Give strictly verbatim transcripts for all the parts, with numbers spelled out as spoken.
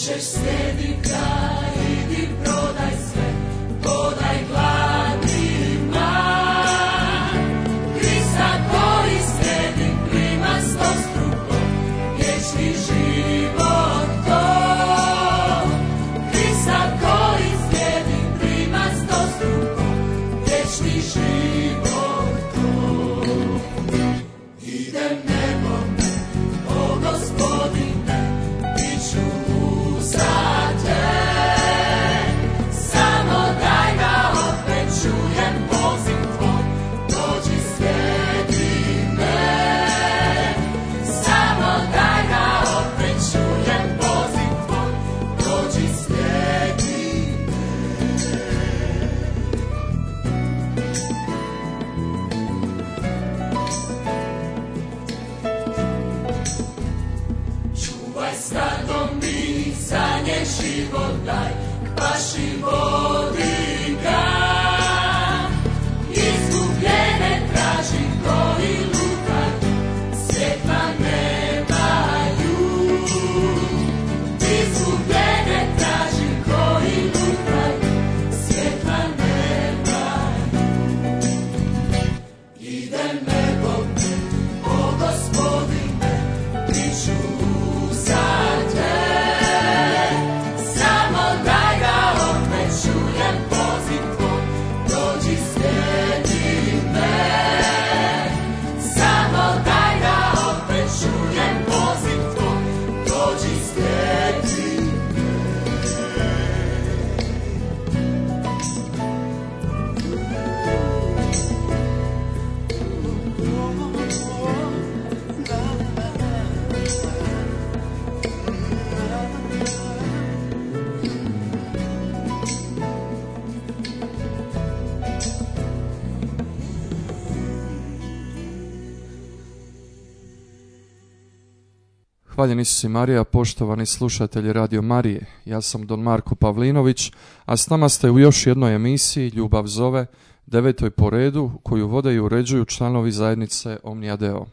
Hvaljen Isus i Marija, poštovani slušatelji Radio Marije. Ja sam Don Marko Pavlinović, a s nama ste u još jednoj emisiji Ljubav zove, devetoj po redu, koju vode i uređuju članovi zajednice Omnia Deo.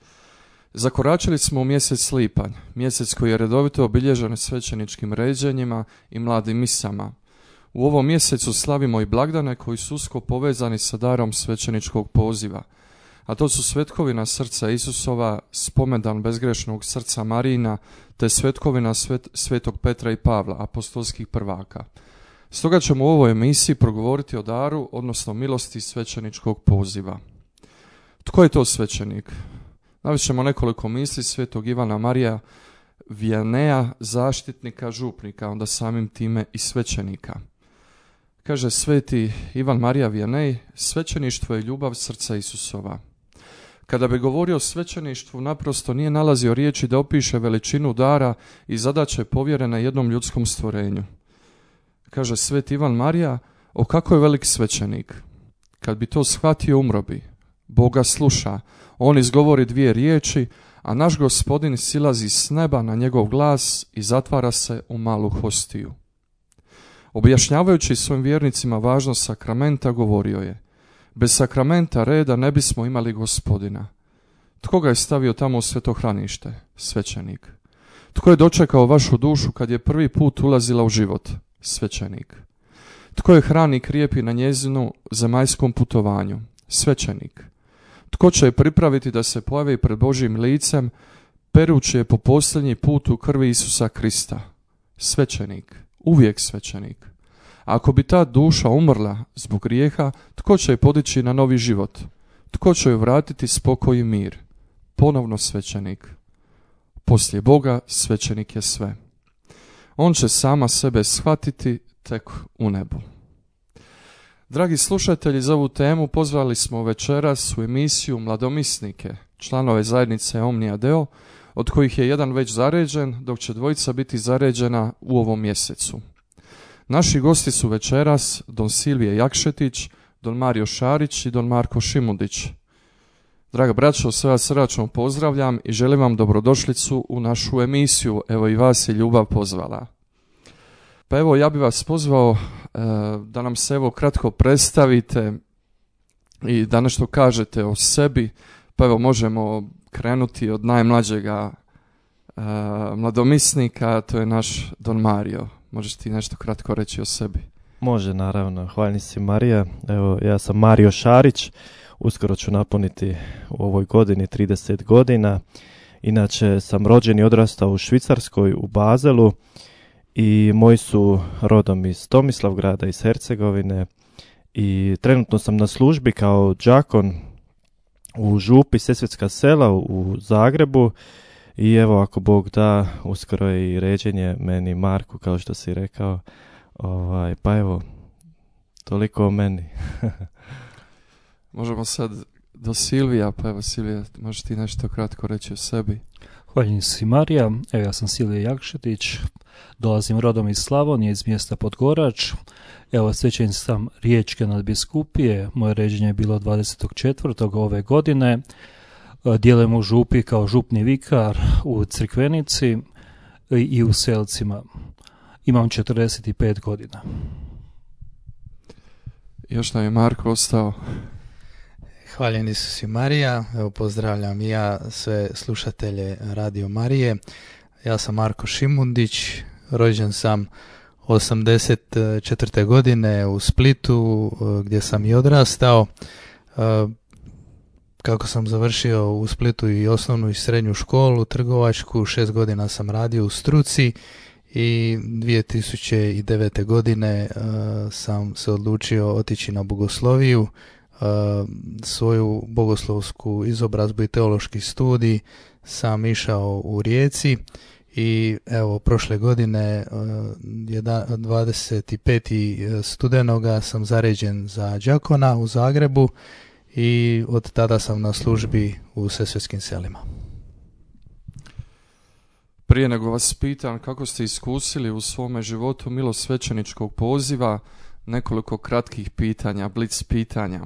Zakoračili smo u mjesec lipanj, mjesec koji je redovito obilježen svećeničkim ređenjima i mladim misama. U ovom mjesecu slavimo i blagdane koji su usko povezani sa darom svećeničkog poziva, a to su svetkovina srca Isusova, spomendan bezgrešnog srca Marijina, te svetkovina svet, svetog Petra i Pavla, apostolskih prvaka. Stoga ćemo u ovoj emisiji progovoriti o daru, odnosno milosti svećeničkog poziva. Tko je to svećenik? Navest ćemo nekoliko misli svetog Ivana Marija Viannea, zaštitnika župnika, onda samim time i svećenika. Kaže sveti Ivan Marija Vianney, svećeništvo je ljubav srca Isusova. Kada bi govorio o svećeništvu, naprosto nije nalazio riječi da opiše veličinu dara i zadaće povjerene jednom ljudskom stvorenju. Kaže sveti Ivan Marija, o kako je velik svećenik. Kad bi to shvatio, umro bi. Boga sluša, on izgovori dvije riječi, a naš Gospodin silazi s neba na njegov glas i zatvara se u malu hostiju. Objašnjavajući svojim vjernicima važnost sakramenta, govorio je: bez sakramenta reda ne bismo imali Gospodina. Tko ga je stavio tamo u svetohranište? Svećenik. Tko je dočekao vašu dušu kad je prvi put ulazila u život? Svećenik. Tko je hrani i krijepi na njezinu zemaljskom putovanju? Svećenik. Tko će je pripraviti da se pojavi pred Božjim licem, perući je po posljednji put u krvi Isusa Krista? Svećenik. Uvijek svećenik. A ako bi ta duša umrla zbog grijeha, tko će je podići na novi život? Tko će joj vratiti spokoj i mir? Ponovno svećenik. Poslije Boga svećenik je sve. On će sama sebe shvatiti tek u nebu. Dragi slušatelji, za ovu temu pozvali smo večeras u emisiju mladomisnike, članove zajednice Omnia Deo, od kojih je jedan već zaređen, dok će dvojica biti zaređena u ovom mjesecu. Naši gosti su večeras don Silvije Jakšetić, don Mario Šarić i don Marko Šimundić. Draga braćo, sve vas srdačno pozdravljam i želim vam dobrodošlicu u našu emisiju. Evo i vas je ljubav pozvala. Pa evo, ja bih vas pozvao e, da nam se evo kratko predstavite i da nešto kažete o sebi. Pa evo, možemo krenuti od najmlađega e, mladomisnika, to je naš Don Mario. Možeš ti nešto kratko reći o sebi? Može, naravno. Hvaljeni si Marija. Evo, ja sam Mario Šarić. Uskoro ću napuniti u ovoj godini trideset godina. Inače sam rođen i odrastao u Švicarskoj, u Bazelu. I moji su rodom iz Tomislavgrada, iz Hercegovine. I trenutno sam na službi kao đakon u župi Sesvetska sela u Zagrebu. I evo, ako Bog da, uskoro je i ređenje meni Marku, kao što si rekao. Ovaj, pa evo, toliko o meni. Možemo sad do Silvija, pa evo Silvija, možeš ti nešto kratko reći o sebi? Hvaljeni si Marija, evo ja sam Silvija Jakšetić, dolazim rodom iz Slavonije, iz mjesta Podgorač. Evo, svećenik sam Riječke nadbiskupije, moje ređenje je bilo dvadesetog četvrtog ove godine. Djelujem u župi kao župni vikar u Crikvenici i u Selcima. Imam četrdeset pet godina. Još nam je Marko ostao. Hvaljeni su si Marija, evo pozdravljam i ja sve slušatelje Radio Marije. Ja sam Marko Šimundić, rođen sam osamdeset četvrte godine u Splitu gdje sam i odrastao. Kako sam završio u Splitu i osnovnu i srednju školu, trgovačku, šest godina sam radio u struci i dvije tisuće devete. godine uh, sam se odlučio otići na bogosloviju. Uh, svoju bogoslovsku izobrazbu i teološki studij sam išao u Rijeci i evo prošle godine uh, dvadeset petog studenoga sam zaređen za đakona u Zagrebu i od tada sam na službi u Sesvetskim selima. Prije nego vas pitam kako ste iskusili u svome životu milost svećeničkog poziva, nekoliko kratkih pitanja, blic pitanja.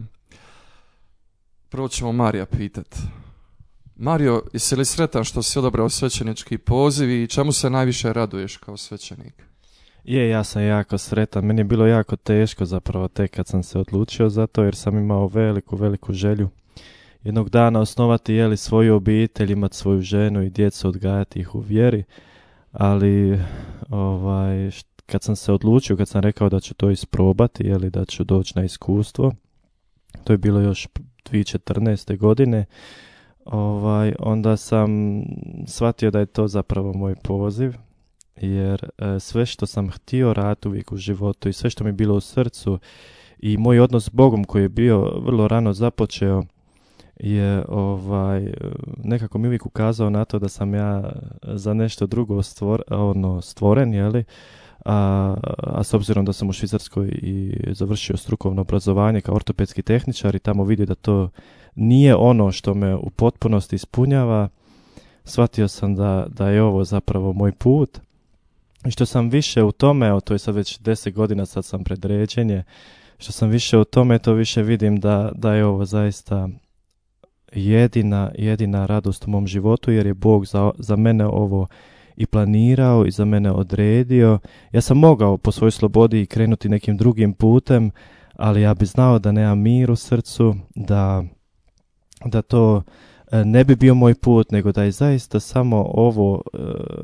Prvo ćemo Marija pitati. Mario, jesi li sretan što si odabrao svećenički poziv i čemu se najviše raduješ kao svećenik? Je, ja sam jako sretan. Meni je bilo jako teško zapravo tek kad sam se odlučio za to, jer sam imao veliku, veliku želju jednog dana osnovati jeli, svoju obitelj, imati svoju ženu i djecu, odgajati ih u vjeri. Ali ovaj, kad sam se odlučio, kad sam rekao da ću to isprobati, jeli, da ću doći na iskustvo, to je bilo još dvije tisuće četrnaeste. godine, ovaj, onda sam shvatio da je to zapravo moj poziv. Jer e, sve što sam htio raditi uvijek u životu i sve što mi je bilo u srcu i moj odnos s Bogom koji je bio vrlo rano započeo je ovaj, nekako mi uvijek ukazao na to da sam ja za nešto drugo stvor, ono, stvoren, jeli? A, a s obzirom da sam u Švicarskoj i završio strukovno obrazovanje kao ortopedski tehničar i tamo vidio da to nije ono što me u potpunosti ispunjava, shvatio sam da, da je ovo zapravo moj put. I što sam više u tome, evo to je sad već deset godina, sad sam pred ređenje, što sam više u tome, to više vidim da, da je ovo zaista jedina, jedina radost u mom životu, jer je Bog za, za mene ovo i planirao i za mene odredio. Ja sam mogao po svojoj slobodi krenuti nekim drugim putem, ali ja bi znao da nemam mir u srcu, da, da to ne bi bio moj put, nego da je zaista samo ovo e,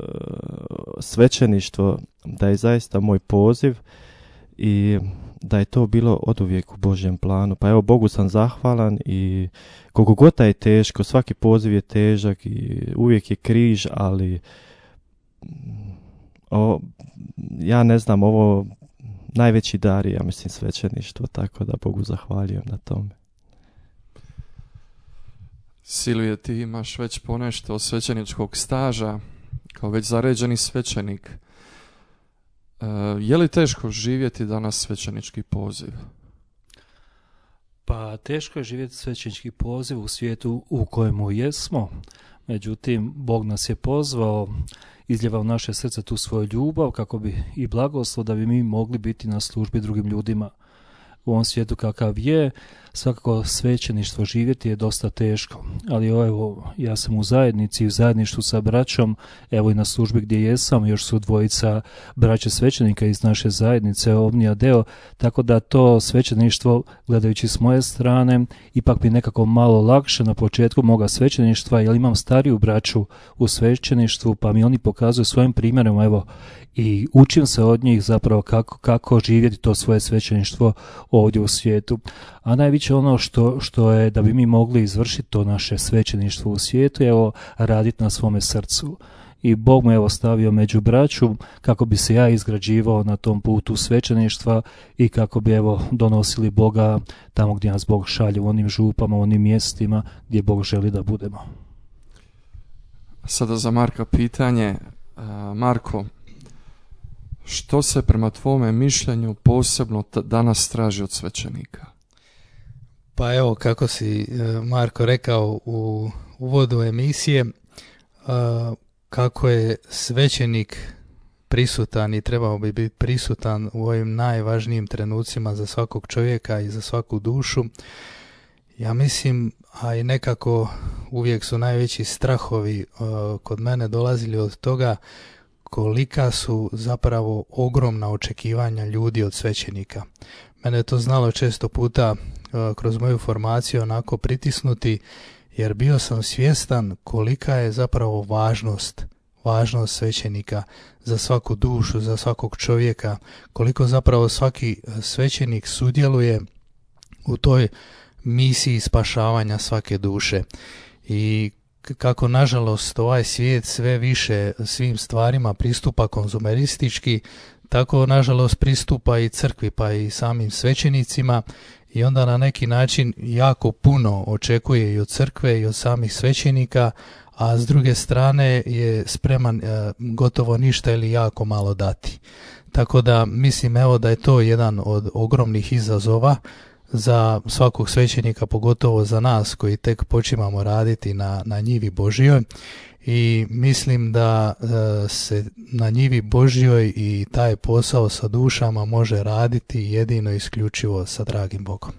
svećeništvo, da je zaista moj poziv i da je to bilo oduvijek u Božjem planu. Pa evo, Bogu sam zahvalan i koliko god da je teško, svaki poziv je težak i uvijek je križ, ali o, ja ne znam, ovo najveći dar je, ja mislim, svećeništvo, tako da Bogu zahvaljujem na tome. Silvije, ti imaš već ponešto svećeničkog staža, kao već zaređeni svećenik. E, je li teško živjeti danas svećenički poziv? Pa teško je živjeti svećenički poziv u svijetu u kojemu jesmo. Međutim, Bog nas je pozvao, izljeva u naše srce tu svoju ljubav kako bi i blagoslov da bi mi mogli biti na službi drugim ljudima. u ovom svijetu kakav je, svakako svećeništvo živjeti je dosta teško, ali evo, ja sam u zajednici, u zajedništvu sa braćom, evo i na službi gdje jesam, još su dvojica braće svećenika iz naše zajednice, Omnia Deo, tako da to svećeništvo, gledajući s moje strane, ipak mi nekako malo lakše na početku moga svećeništva, jer imam stariju braću u svećeništvu, pa mi oni pokazuju svojim primjerom, evo, i učim se od njih zapravo kako, kako živjeti to svoje svećeništvo ovdje u svijetu. A najviše ono što, što je da bi mi mogli izvršiti to naše svećeništvo u svijetu, evo, raditi na svome srcu. I Bog me evo stavio među braću kako bi se ja izgrađivao na tom putu svećeništva i kako bi evo donosili Boga tamo gdje nas Bog šalje, u onim župama, u onim mjestima gdje Bog želi da budemo. Sada za Marka pitanje. Marko, što se prema tvome mišljenju posebno t- danas traži od svećenika? Pa evo, kako si Marko rekao u uvodu emisije, kako je svećenik prisutan i trebao bi biti prisutan u ovim najvažnijim trenucima za svakog čovjeka i za svaku dušu. Ja mislim, a i nekako uvijek su najveći strahovi kod mene dolazili od toga kolika su zapravo ogromna očekivanja ljudi od svećenika. Mene je to znalo često puta uh, kroz moju formaciju onako pritisnuti, jer bio sam svjestan kolika je zapravo važnost, važnost svećenika za svaku dušu, za svakog čovjeka, koliko zapravo svaki svećenik sudjeluje u toj misiji spašavanja svake duše. I kako nažalost ovaj svijet sve više svim stvarima pristupa konzumeristički, tako nažalost pristupa i crkvi pa i samim svećenicima i onda na neki način jako puno očekuje i od crkve i od samih svećenika, a s druge strane je spreman e, gotovo ništa ili jako malo dati. Tako da mislim evo da je to jedan od ogromnih izazova za svakog svećenika, pogotovo za nas koji tek počimamo raditi na, na njivi Božjoj, i mislim da e, se na njivi Božjoj i taj posao sa dušama može raditi jedino isključivo sa dragim Bogom.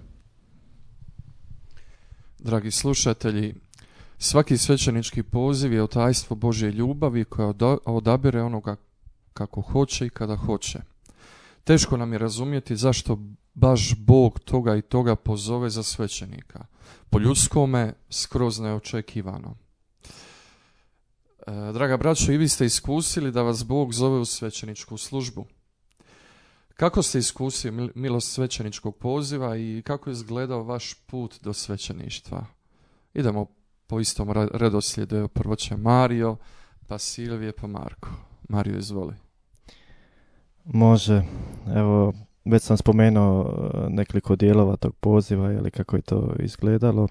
Dragi slušatelji, svaki svećenički poziv je tajstvo Božje ljubavi koja odabire onoga kako hoće i kada hoće. Teško nam je razumjeti zašto baš Bog toga i toga pozove za svećenika. Po ljudskome skroz neočekivano. E, draga braćo, i vi ste iskusili da vas Bog zove u svećeničku službu. Kako ste iskusili milost svećeničkog poziva i kako je izgledao vaš put do svećeništva? Idemo po istom redoslijedu. Prvo će Mario, pa Silvije, pa Marko. Mario, izvoli. Može. Evo, već sam spomenuo nekoliko dijelova tog poziva, ili kako je to izgledalo.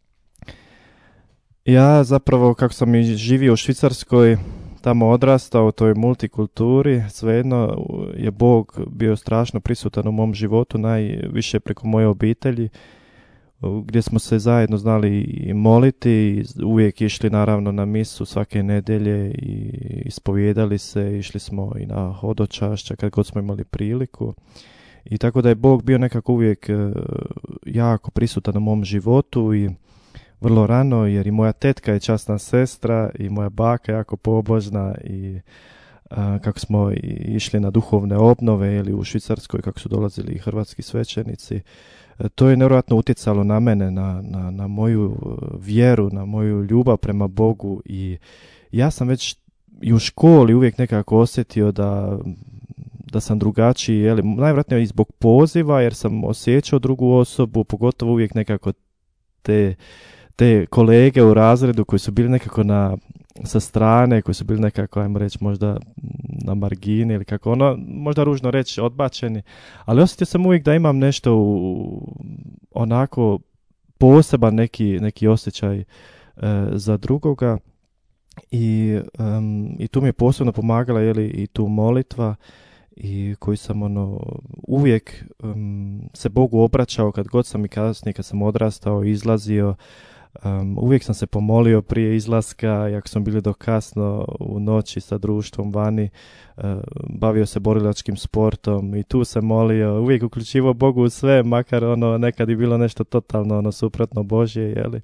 Ja zapravo, kako sam i živio u Švicarskoj, tamo odrastao u toj multikulturi, svejedno je Bog bio strašno prisutan u mom životu, najviše preko moje obitelji, gdje smo se zajedno znali i moliti, uvijek išli naravno na misu svake nedjelje i ispovijedali se, išli smo i na hodočašća kad god smo imali priliku. I tako da je Bog bio nekako uvijek jako prisutan u mom životu i vrlo rano, jer i moja tetka je časna sestra i moja baka je jako pobožna i a, kako smo išli na duhovne obnove ili u Švicarskoj kako su dolazili i hrvatski svećenici, to je nevjerojatno utjecalo na mene, na, na, na moju vjeru, na moju ljubav prema Bogu i ja sam već i u školi uvijek nekako osjetio da, da sam drugačiji, jeli, najvjerojatnije i zbog poziva jer sam osjećao drugu osobu, pogotovo uvijek nekako te, te kolege u razredu koji su bili nekako na, sa strane, koji su bili nekako, ajmo reći, možda na margini ili kako ono, možda ružno reći, odbačeni, ali osjetio sam uvijek da imam nešto u, onako poseban neki, neki osjećaj e, za drugoga i, um, i tu mi je posebno pomagala, jeli, i tu molitva i koji sam ono uvijek um, se Bogu obraćao kad god sam i kasnije kad sam odrastao, izlazio Um, uvijek sam se pomolio prije izlaska, i ako smo bili do kasno u noći sa društvom vani, uh, bavio se borilačkim sportom i tu se molio, uvijek uključivo Bogu u sve, makar ono nekad je bilo nešto totalno ono suprotno Božje, jeli?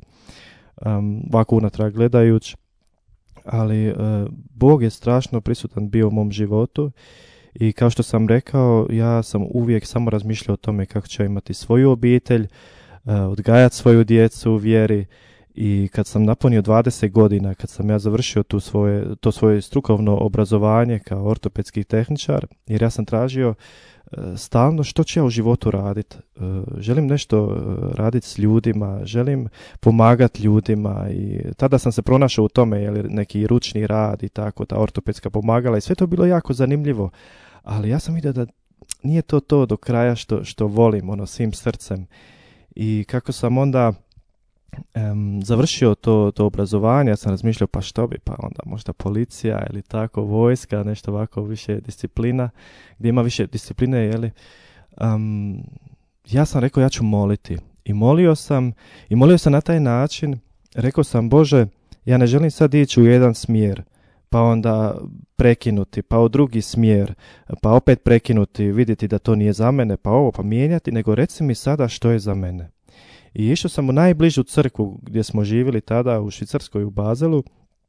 Um, ovako unatrag gledajući. Ali uh, Bog je strašno prisutan bio u mom životu i kao što sam rekao, ja sam uvijek samo razmišljao o tome kako ću imati svoju obitelj, uh, odgajati svoju djecu u vjeri. I kad sam napunio dvadeset godina, kad sam ja završio tu svoje, to svoje strukovno obrazovanje kao ortopedski tehničar, jer ja sam tražio uh, stalno što ću ja u životu raditi. Uh, želim nešto uh, raditi s ljudima, želim pomagati ljudima i tada sam se pronašao u tome, jel, neki ručni rad i tako, ta ortopedska pomagala i sve to bilo jako zanimljivo. Ali ja sam vidio da nije to to do kraja što, što volim, ono, svim srcem. I kako sam onda Um, završio to, to obrazovanje, ja sam razmišljao pa što bi, pa onda možda policija ili tako, vojska, nešto ovako više disciplina, gdje ima više discipline, jeli. Um, ja sam rekao ja ću moliti i molio sam i molio sam na taj način, rekao sam Bože, ja ne želim sad ići u jedan smjer, pa onda prekinuti, pa u drugi smjer, pa opet prekinuti, vidjeti da to nije za mene, pa ovo, pa mijenjati, nego reci mi sada što je za mene. I išao sam u najbližu crkvu gdje smo živjeli tada u Švicarskoj u Bazelu,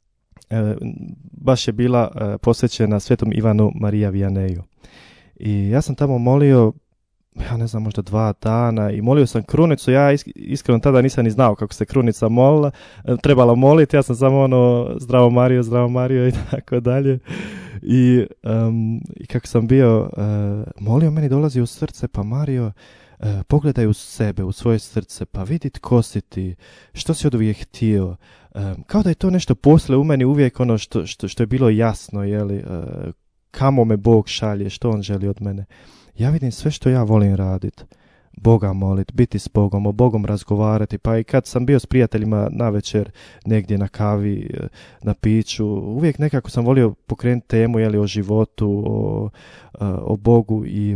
e, baš je bila e, posvećena Svetom Ivanu Marija Vianeju. I ja sam tamo molio, ja ne znam, možda dva dana i molio sam krunicu, ja iskreno tada nisam ni znao kako se krunica molila, e, trebala moliti, ja sam samo ono zdravo Mario, zdravo Mario i tako dalje. I, um, i kako sam bio, uh, molio meni dolazi u srce, pa Mario, Uh, pogledaj u sebe, u svoje srce, pa vidi tko si ti, što si od uvijek htio. Um, kao da je to nešto posle u meni uvijek ono što, što, što je bilo jasno, jeli, uh, kamo me Bog šalje, što on želi od mene. Ja vidim sve što ja volim raditi. Boga molit, biti s Bogom, o Bogom razgovarati, pa i kad sam bio s prijateljima na večer, negdje na kavi, na piću, uvijek nekako sam volio pokrenuti temu, jeli, o životu, o, o Bogu i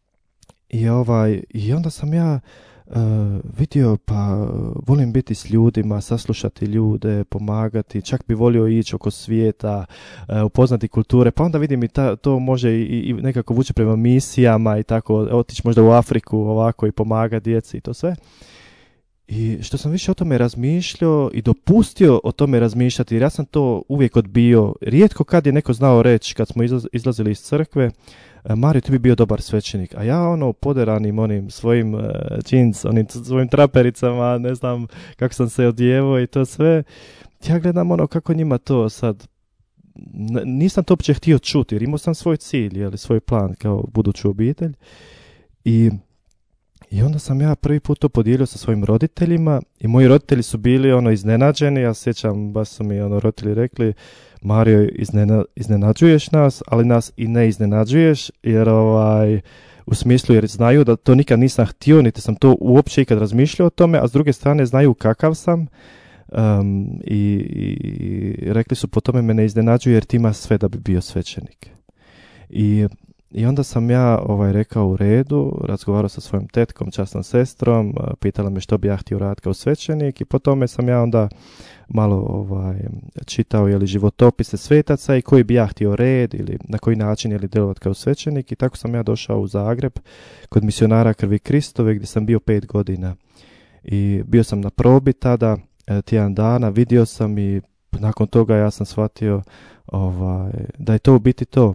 I, ovaj, I onda sam ja uh, vidio, pa volim biti s ljudima, saslušati ljude, pomagati, čak bi volio ići oko svijeta, uh, upoznati kulture, pa onda vidim i ta, to može i, i nekako vući prema misijama i tako, otići možda u Afriku ovako i pomagati djeci i to sve. I što sam više o tome razmišljao i dopustio o tome razmišljati, jer ja sam to uvijek odbio. Rijetko kad je neko znao reći, kad smo izlaz, izlazili iz crkve, Mario, ti bi bio dobar svećenik. A ja ono poderanim onim svojim uh, jeans, onim svojim trapericama, ne znam kako sam se odjevo i to sve. Ja gledam ono kako njima to sad, N- nisam to uopće htio čuti, jer imao sam svoj cilj, jeli, svoj plan kao buduću obitelj. I I onda sam ja prvi put to podijelio sa svojim roditeljima i moji roditelji su bili ono iznenađeni, ja sjećam, baš su mi ono roditelji rekli, Mario, iznena, iznenađuješ nas, ali nas i ne iznenađuješ, jer ovaj, u smislu jer znaju da to nikad nisam htio, niti sam to uopće ikad razmišljao o tome, a s druge strane znaju kakav sam um, i, i rekli su po tome me ne iznenađuje jer ti ima sve da bi bio svećenik. I I onda sam ja ovaj, rekao u redu, razgovarao sa svojom tetkom, časnom sestrom, pitala me što bi ja htio raditi kao svećenik i po tome sam ja onda malo ovaj, čitao jeli, životopise svetaca i koji bi ja htio red ili na koji način jeli, djelovati kao svećenik i tako sam ja došao u Zagreb kod misionara Krvi Kristove gdje sam bio pet godina. I bio sam na probi tada, tjedan dana, vidio sam i nakon toga ja sam shvatio ovaj, da je to u biti to.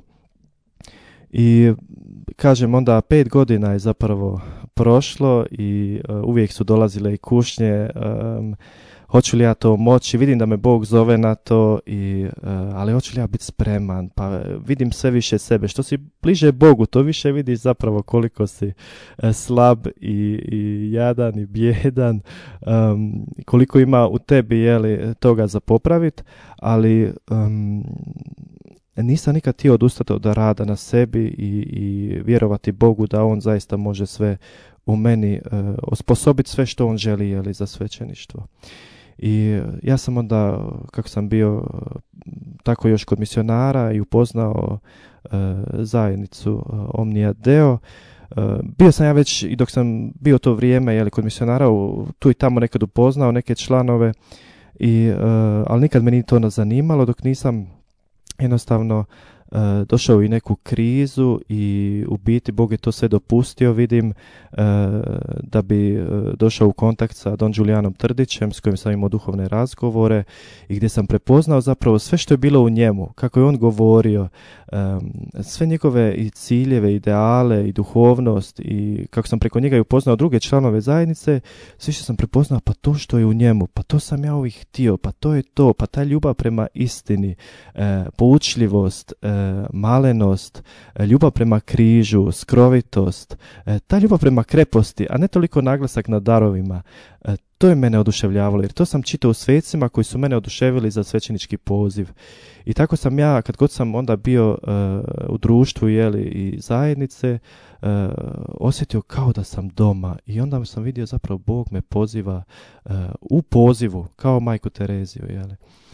I kažem onda pet godina je zapravo prošlo i uh, uvijek su dolazile i kušnje, um, hoću li ja to moći, vidim da me Bog zove na to, i, uh, ali hoću li ja biti spreman, pa vidim sve više sebe, što si bliže Bogu to više vidiš zapravo koliko si uh, slab i, i jadan i bjedan, um, koliko ima u tebi jeli, toga za popraviti, ali um, nisam nikad htio odustati od rada na sebi i, i vjerovati Bogu da on zaista može sve u meni uh, osposobiti sve što on želi jeli, za svećeništvo. I ja sam onda, kako sam bio tako još kod misionara i upoznao uh, zajednicu uh, Omnia Deo, bio sam ja već i dok sam bio to vrijeme jeli, kod misionara tu i tamo nekad upoznao neke članove, i, uh, ali nikad me nije to zanimalo dok nisam jednostavno uh, došao i neku krizu i u biti Bog je to sve dopustio, vidim, uh, da bi uh, došao u kontakt sa Don Julijanom Trdićem s kojim sam imao duhovne razgovore i gdje sam prepoznao zapravo sve što je bilo u njemu, kako je on govorio, um, sve njegove i ciljeve, ideale i duhovnost, i kako sam preko njega i upoznao druge članove zajednice, sve što sam prepoznao, pa to što je u njemu, pa to sam ja uvijek htio, pa to je to, pa ta ljubav prema istini, uh, poučljivost, uh, malenost, uh, ljubav prema križu, skrovitost, uh, ta ljubav prema kreposti, a ne toliko naglasak na darovima. Uh, to je mene oduševljavalo, jer to sam čitao u svecima koji su mene oduševili za svećenički poziv. I tako sam ja, kad god sam onda bio uh, u društvu jeli, i zajednice, uh, osjetio kao da sam doma. I onda sam vidio zapravo Bog me poziva uh, u pozivu, kao majku Tereziju. Jeli.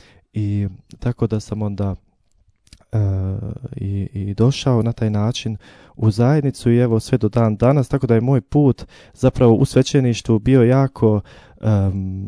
I tako da sam onda Uh, i, i došao na taj način u zajednicu i evo sve do dan danas, tako da je moj put zapravo u svećeništvu bio jako um,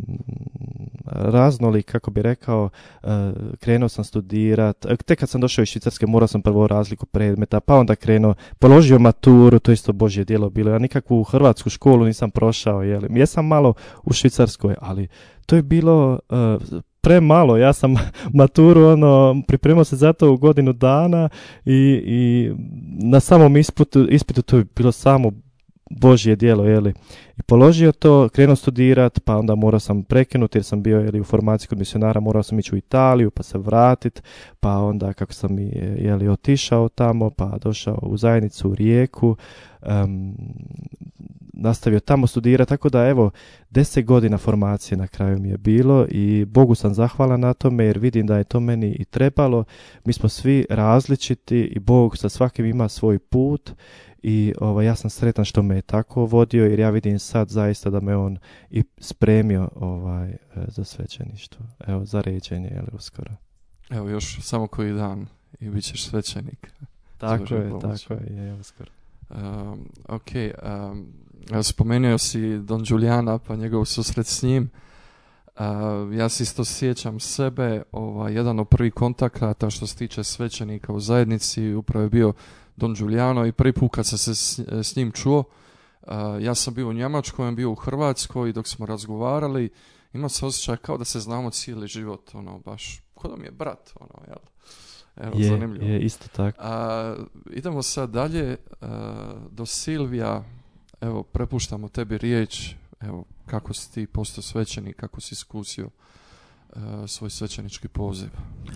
raznolik, kako bi rekao. Uh, krenuo sam studirat, tek kad sam došao iz Švicarske morao sam prvo razliku predmeta, pa onda krenuo, položio maturu, to isto Božje djelo bilo, ja nikakvu hrvatsku školu nisam prošao, jeli. Jesam malo u Švicarskoj, ali to je bilo uh, premalo. Ja sam maturu ono, pripremao se za to u godinu dana i, i na samom ispitu, ispitu to je bilo samo Božje djelo, jeli. I položio to, krenuo studirat, pa onda morao sam prekinuti jer sam bio jeli, u formaciji kod misionara, morao sam ići u Italiju, pa se vratit, pa onda kako sam jeli, otišao tamo, pa došao u zajednicu u Rijeku, um, nastavio tamo studirati, tako da evo, deset godina formacije na kraju mi je bilo i Bogu sam zahvalan na tome jer vidim da je to meni i trebalo. Mi smo svi različiti i Bog sa svakim ima svoj put. I ovaj, ja sam sretan što me je tako vodio, jer ja vidim sad zaista da me on i spremio ovaj, za svećeništvo. Evo, za ređenje, jel, uskoro. Evo, još samo koji dan i bit ćeš svećenik. Tako je, tako je, je, uskoro. Um, ok, um, spomenuo si Don Julijana, pa njegov susret s njim. Uh, ja se isto sjećam sebe, ovaj, jedan od prvih kontakata što se tiče svećenika u zajednici upravo je bio Don Giuliano i prvi put kad sam se s, s njim čuo, uh, ja sam bio u Njemačkoj, on bio u Hrvatskoj i dok smo razgovarali imao se osjećaj kao da se znamo cijeli život, ono, baš, kao da mi je brat, ono, jel? Evo, je, zanimljivo. Je, isto tako. Uh, idemo sad dalje, uh, do Silvija, evo, prepuštamo tebi riječ, evo, kako si ti postao svećenik, kako si iskusio uh, svoj svećenički poziv.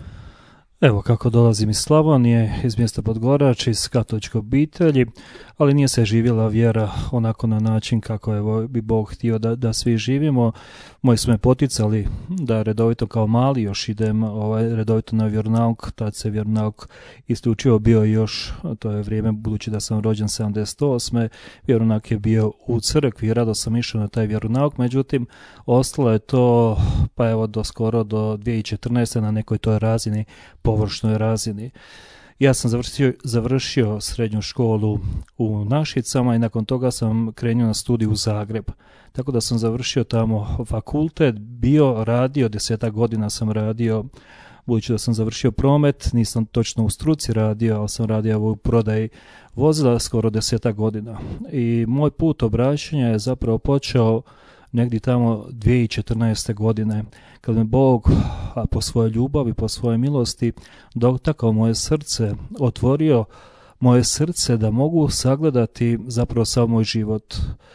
Evo kako dolazim iz Slavonije, iz mjesta Podgorač, iz katoličke obitelji, ali nije se živjela vjera onako na način kako evo, bi Bog htio da, da svi živimo. Moji su me poticali da redovito kao mali još idem ovaj, redovito na vjeronauk, tad se vjeronauk isključivo bio još, to je vrijeme budući da sam rođen sedamdeset osme vjeronauk je bio u crkvi, rado sam išao na taj vjeronauk, međutim ostalo je to pa evo do skoro do dvije tisuće četrnaeste na nekoj toj razini, površnoj razini. Ja sam završio, završio srednju školu u Našicama i nakon toga sam krenuo na studij u Zagreb. Tako da sam završio tamo fakultet, bio, radio, desetak godina sam radio, budući da sam završio promet, nisam točno u struci radio, ali sam radio u prodaji vozila skoro desetak godina. I moj put obraćanja je zapravo počeo negdje tamo dvije tisuće četrnaeste godine, kad me Bog, a po svojoj ljubavi, po svojoj milosti, dotakao moje srce, otvorio moje srce da mogu sagledati zapravo sav moj život.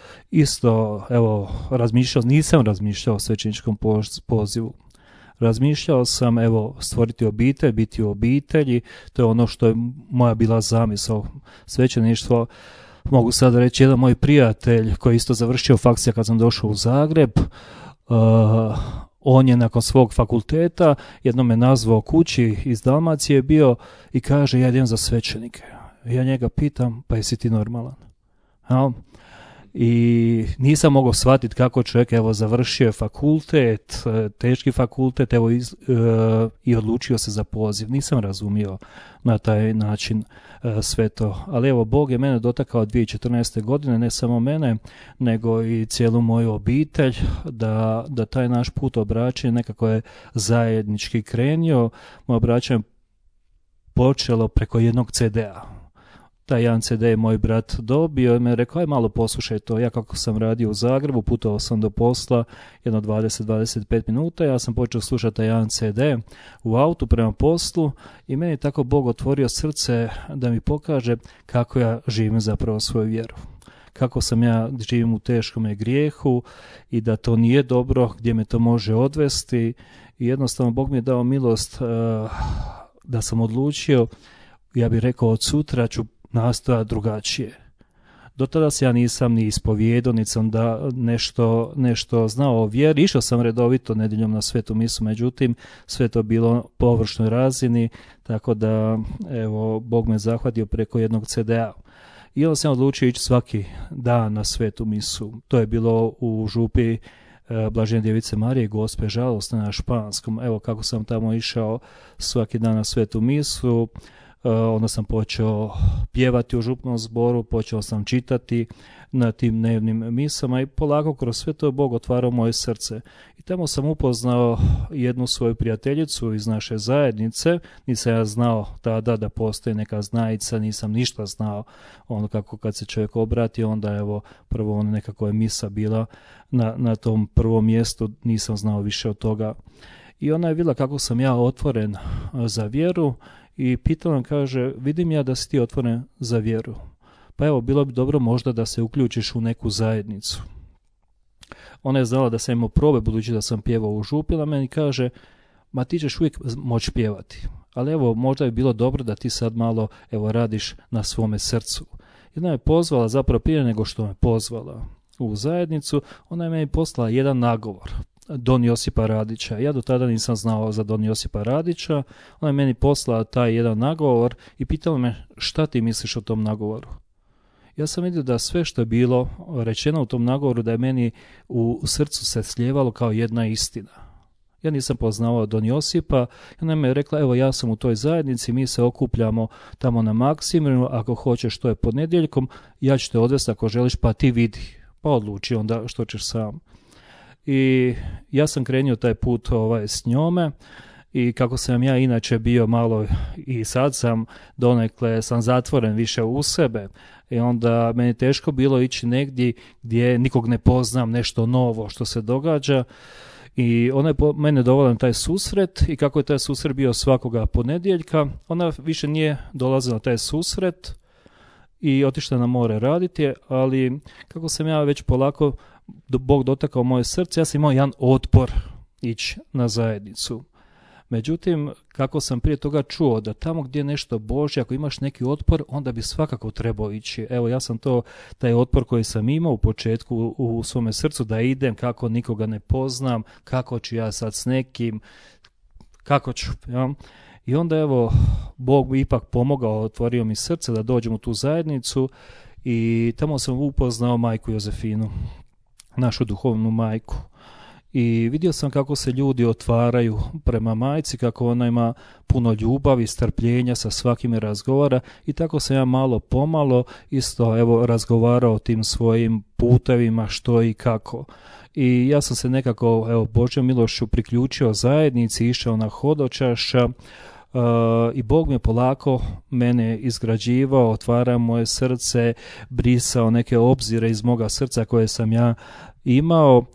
Isto, evo, razmišljao, nisam razmišljao o svećeničkom pozivu. Razmišljao sam, evo, stvoriti obitelj, biti u obitelji, to je ono što je moja bila zamisao. Svećeništvo, mogu sad reći, jedan moj prijatelj koji je isto završio fakcija kad sam došao u Zagreb, uh, on je nakon svog fakulteta jednom me nazvao kući iz Dalmacije bio i kaže ja idem za svećenike. Ja njega pitam, pa jesi ti normalan? Ja? i nisam mogao shvatiti kako čovjek evo završio je fakultet, teški fakultet, evo iz, e, i odlučio se za poziv. Nisam razumio na taj način e, sve to. Ali evo, Bog je mene dotakao dvije tisuće četrnaeste. godine, ne samo mene, nego i cijelu moju obitelj, da, da taj naš put obraćanja nekako je zajednički krenio. Moje obraćanje počelo preko jednog ce de-a. Taj jedan ce de je moj brat dobio i me rekao, aj malo poslušaj to. Ja kako sam radio u Zagrebu, putovao sam do posla jedno dvadeset do dvadeset pet minuta, ja sam počeo slušati taj jedan ce de u autu prema poslu i meni je tako Bog otvorio srce da mi pokaže kako ja živim zapravo svoju vjeru. Kako sam ja živim u teškom grijehu i da to nije dobro, gdje me to može odvesti i jednostavno Bog mi je dao milost uh, da sam odlučio, ja bih rekao od sutra ću nastojati drugačije. Do tada se ja nisam ni ispovijedao, niti sam da nešto, nešto znao o vjeri. Išao sam redovito nedjeljom na svetu misu, međutim sve to bilo po površnoj razini, tako da evo Bog me zahvatio preko jednog ce de-a. I onda sam odlučio ići svaki dan na svetu misu. To je bilo u župi Blažene djevice Marije, Gospe žalosne na španskom. Evo kako sam tamo išao svaki dan na svetu misu, onda sam počeo pjevati u župnom zboru, počeo sam čitati na tim dnevnim misama i polako kroz sve to je Bog otvarao moje srce. I tamo sam upoznao jednu svoju prijateljicu iz naše zajednice, nisam ja znao tada da postoji neka znajica, nisam ništa znao, ono kako kad se čovjek obrati, onda evo prvo on nekako je misa bila na, na tom prvom mjestu, nisam znao više od toga. I ona je vidjela kako sam ja otvoren za vjeru i pitala, kaže, vidim ja da si ti otvoren za vjeru. Pa evo, bilo bi dobro možda da se uključiš u neku zajednicu. Ona je znala da sam imao probe, budući da sam pjevao u župi, a meni kaže, ma ti ćeš uvijek moći pjevati. Ali evo, možda je bilo dobro da ti sad malo evo radiš na svome srcu. I ona je pozvala, zapravo prije nego što me pozvala u zajednicu, ona je meni poslala jedan nagovor. Don Josipa Radića. Ja do tada nisam znao za Don Josipa Radića. Ona je meni poslala taj jedan nagovor i pitala me šta ti misliš o tom nagovoru. Ja sam vidio da sve što je bilo rečeno u tom nagovoru da je meni u srcu se slijevalo kao jedna istina. Ja nisam poznavao Don Josipa i ona mi je rekla, evo ja sam u toj zajednici, mi se okupljamo tamo na Maksimiru, ako hoćeš to je ponedjeljkom, ja ću te odvesti ako želiš, pa ti vidi. Pa odluči onda što ćeš sam. I ja sam krenio taj put ovaj, s njome i kako sam ja inače bio malo i sad sam donekle sam zatvoren više u sebe i onda meni teško bilo ići negdje gdje nikog ne poznam, nešto novo što se događa i ona je po mene dovela na taj susret i kako je taj susret bio svakoga ponedjeljka, ona više nije dolazila na taj susret i otišla na more raditi, ali kako sam ja već polako Bog dotakao moje srce, ja sam imao jedan otpor ići na zajednicu. Međutim, kako sam prije toga čuo da tamo gdje je nešto Božje, ako imaš neki otpor, onda bi svakako trebao ići. Evo, ja sam to, taj otpor koji sam imao u početku u, u svome srcu, da idem kako nikoga ne poznam, kako ću ja sad s nekim, kako ću, ja? I onda evo, Bog mi ipak pomogao, otvorio mi srce da dođem u tu zajednicu i tamo sam upoznao majku Jozefinu, našu duhovnu majku. I vidio sam kako se ljudi otvaraju prema majci, kako ona ima puno ljubavi, strpljenja, sa svakim razgovara i tako sam ja malo pomalo isto evo razgovarao o tim svojim putevima što i kako. I ja sam se nekako evo Božjom milošću priključio zajednici, išao na hodočaša. Uh, i Bog me polako mene izgrađivao, otvarao moje srce, brisao neke obzire iz moga srca koje sam ja imao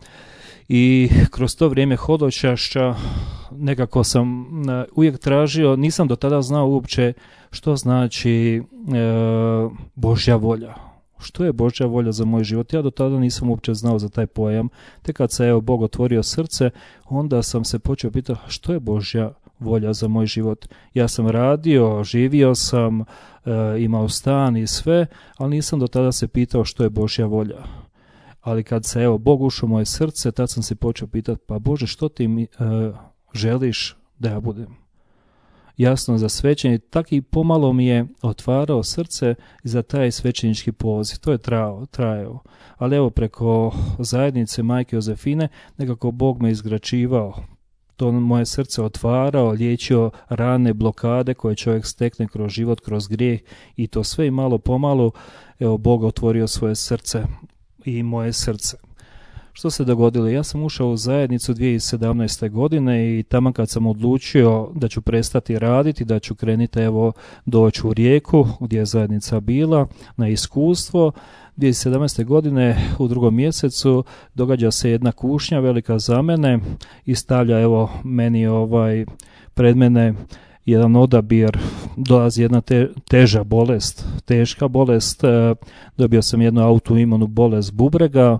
i kroz to vrijeme hodočašća nekako sam uh, uvijek tražio, nisam do tada znao uopće što znači uh, Božja volja. Što je Božja volja za moj život? Ja do tada nisam uopće znao za taj pojam. Tek kad se evo Bog otvorio srce, onda sam se počeo pitati što je Božja volja za moj život. Ja sam radio, živio sam, e, imao stan i sve, ali nisam do tada se pitao što je Božja volja. Ali kad se evo Bog ušao u moje srce, tad sam se počeo pitati, pa Bože, što ti mi e, želiš da ja budem? jasno za svećenje, tako i pomalo mi je otvarao srce za taj svećenički poziv. To je trajao, trajao. Ali evo, preko zajednice Majke Jozefine nekako Bog me izgračivao. To moje srce otvarao, liječio rane, blokade koje čovjek stekne kroz život, kroz grijeh i to sve i malo pomalo, evo, Bog otvorio svoje srce i moje srce. Što se dogodilo? Ja sam ušao u zajednicu dvije tisuće sedamnaeste. godine i tamo kad sam odlučio da ću prestati raditi, da ću krenuti evo doći u Rijeku gdje je zajednica bila na iskustvo, dvije tisuće sedamnaeste. godine u drugom mjesecu događa se jedna kušnja velika za mene i stavlja evo meni ovaj pred mene jedan odabir, dolazi jedna te, teža bolest, teška bolest, e, dobio sam jednu autoimunu bolest bubrega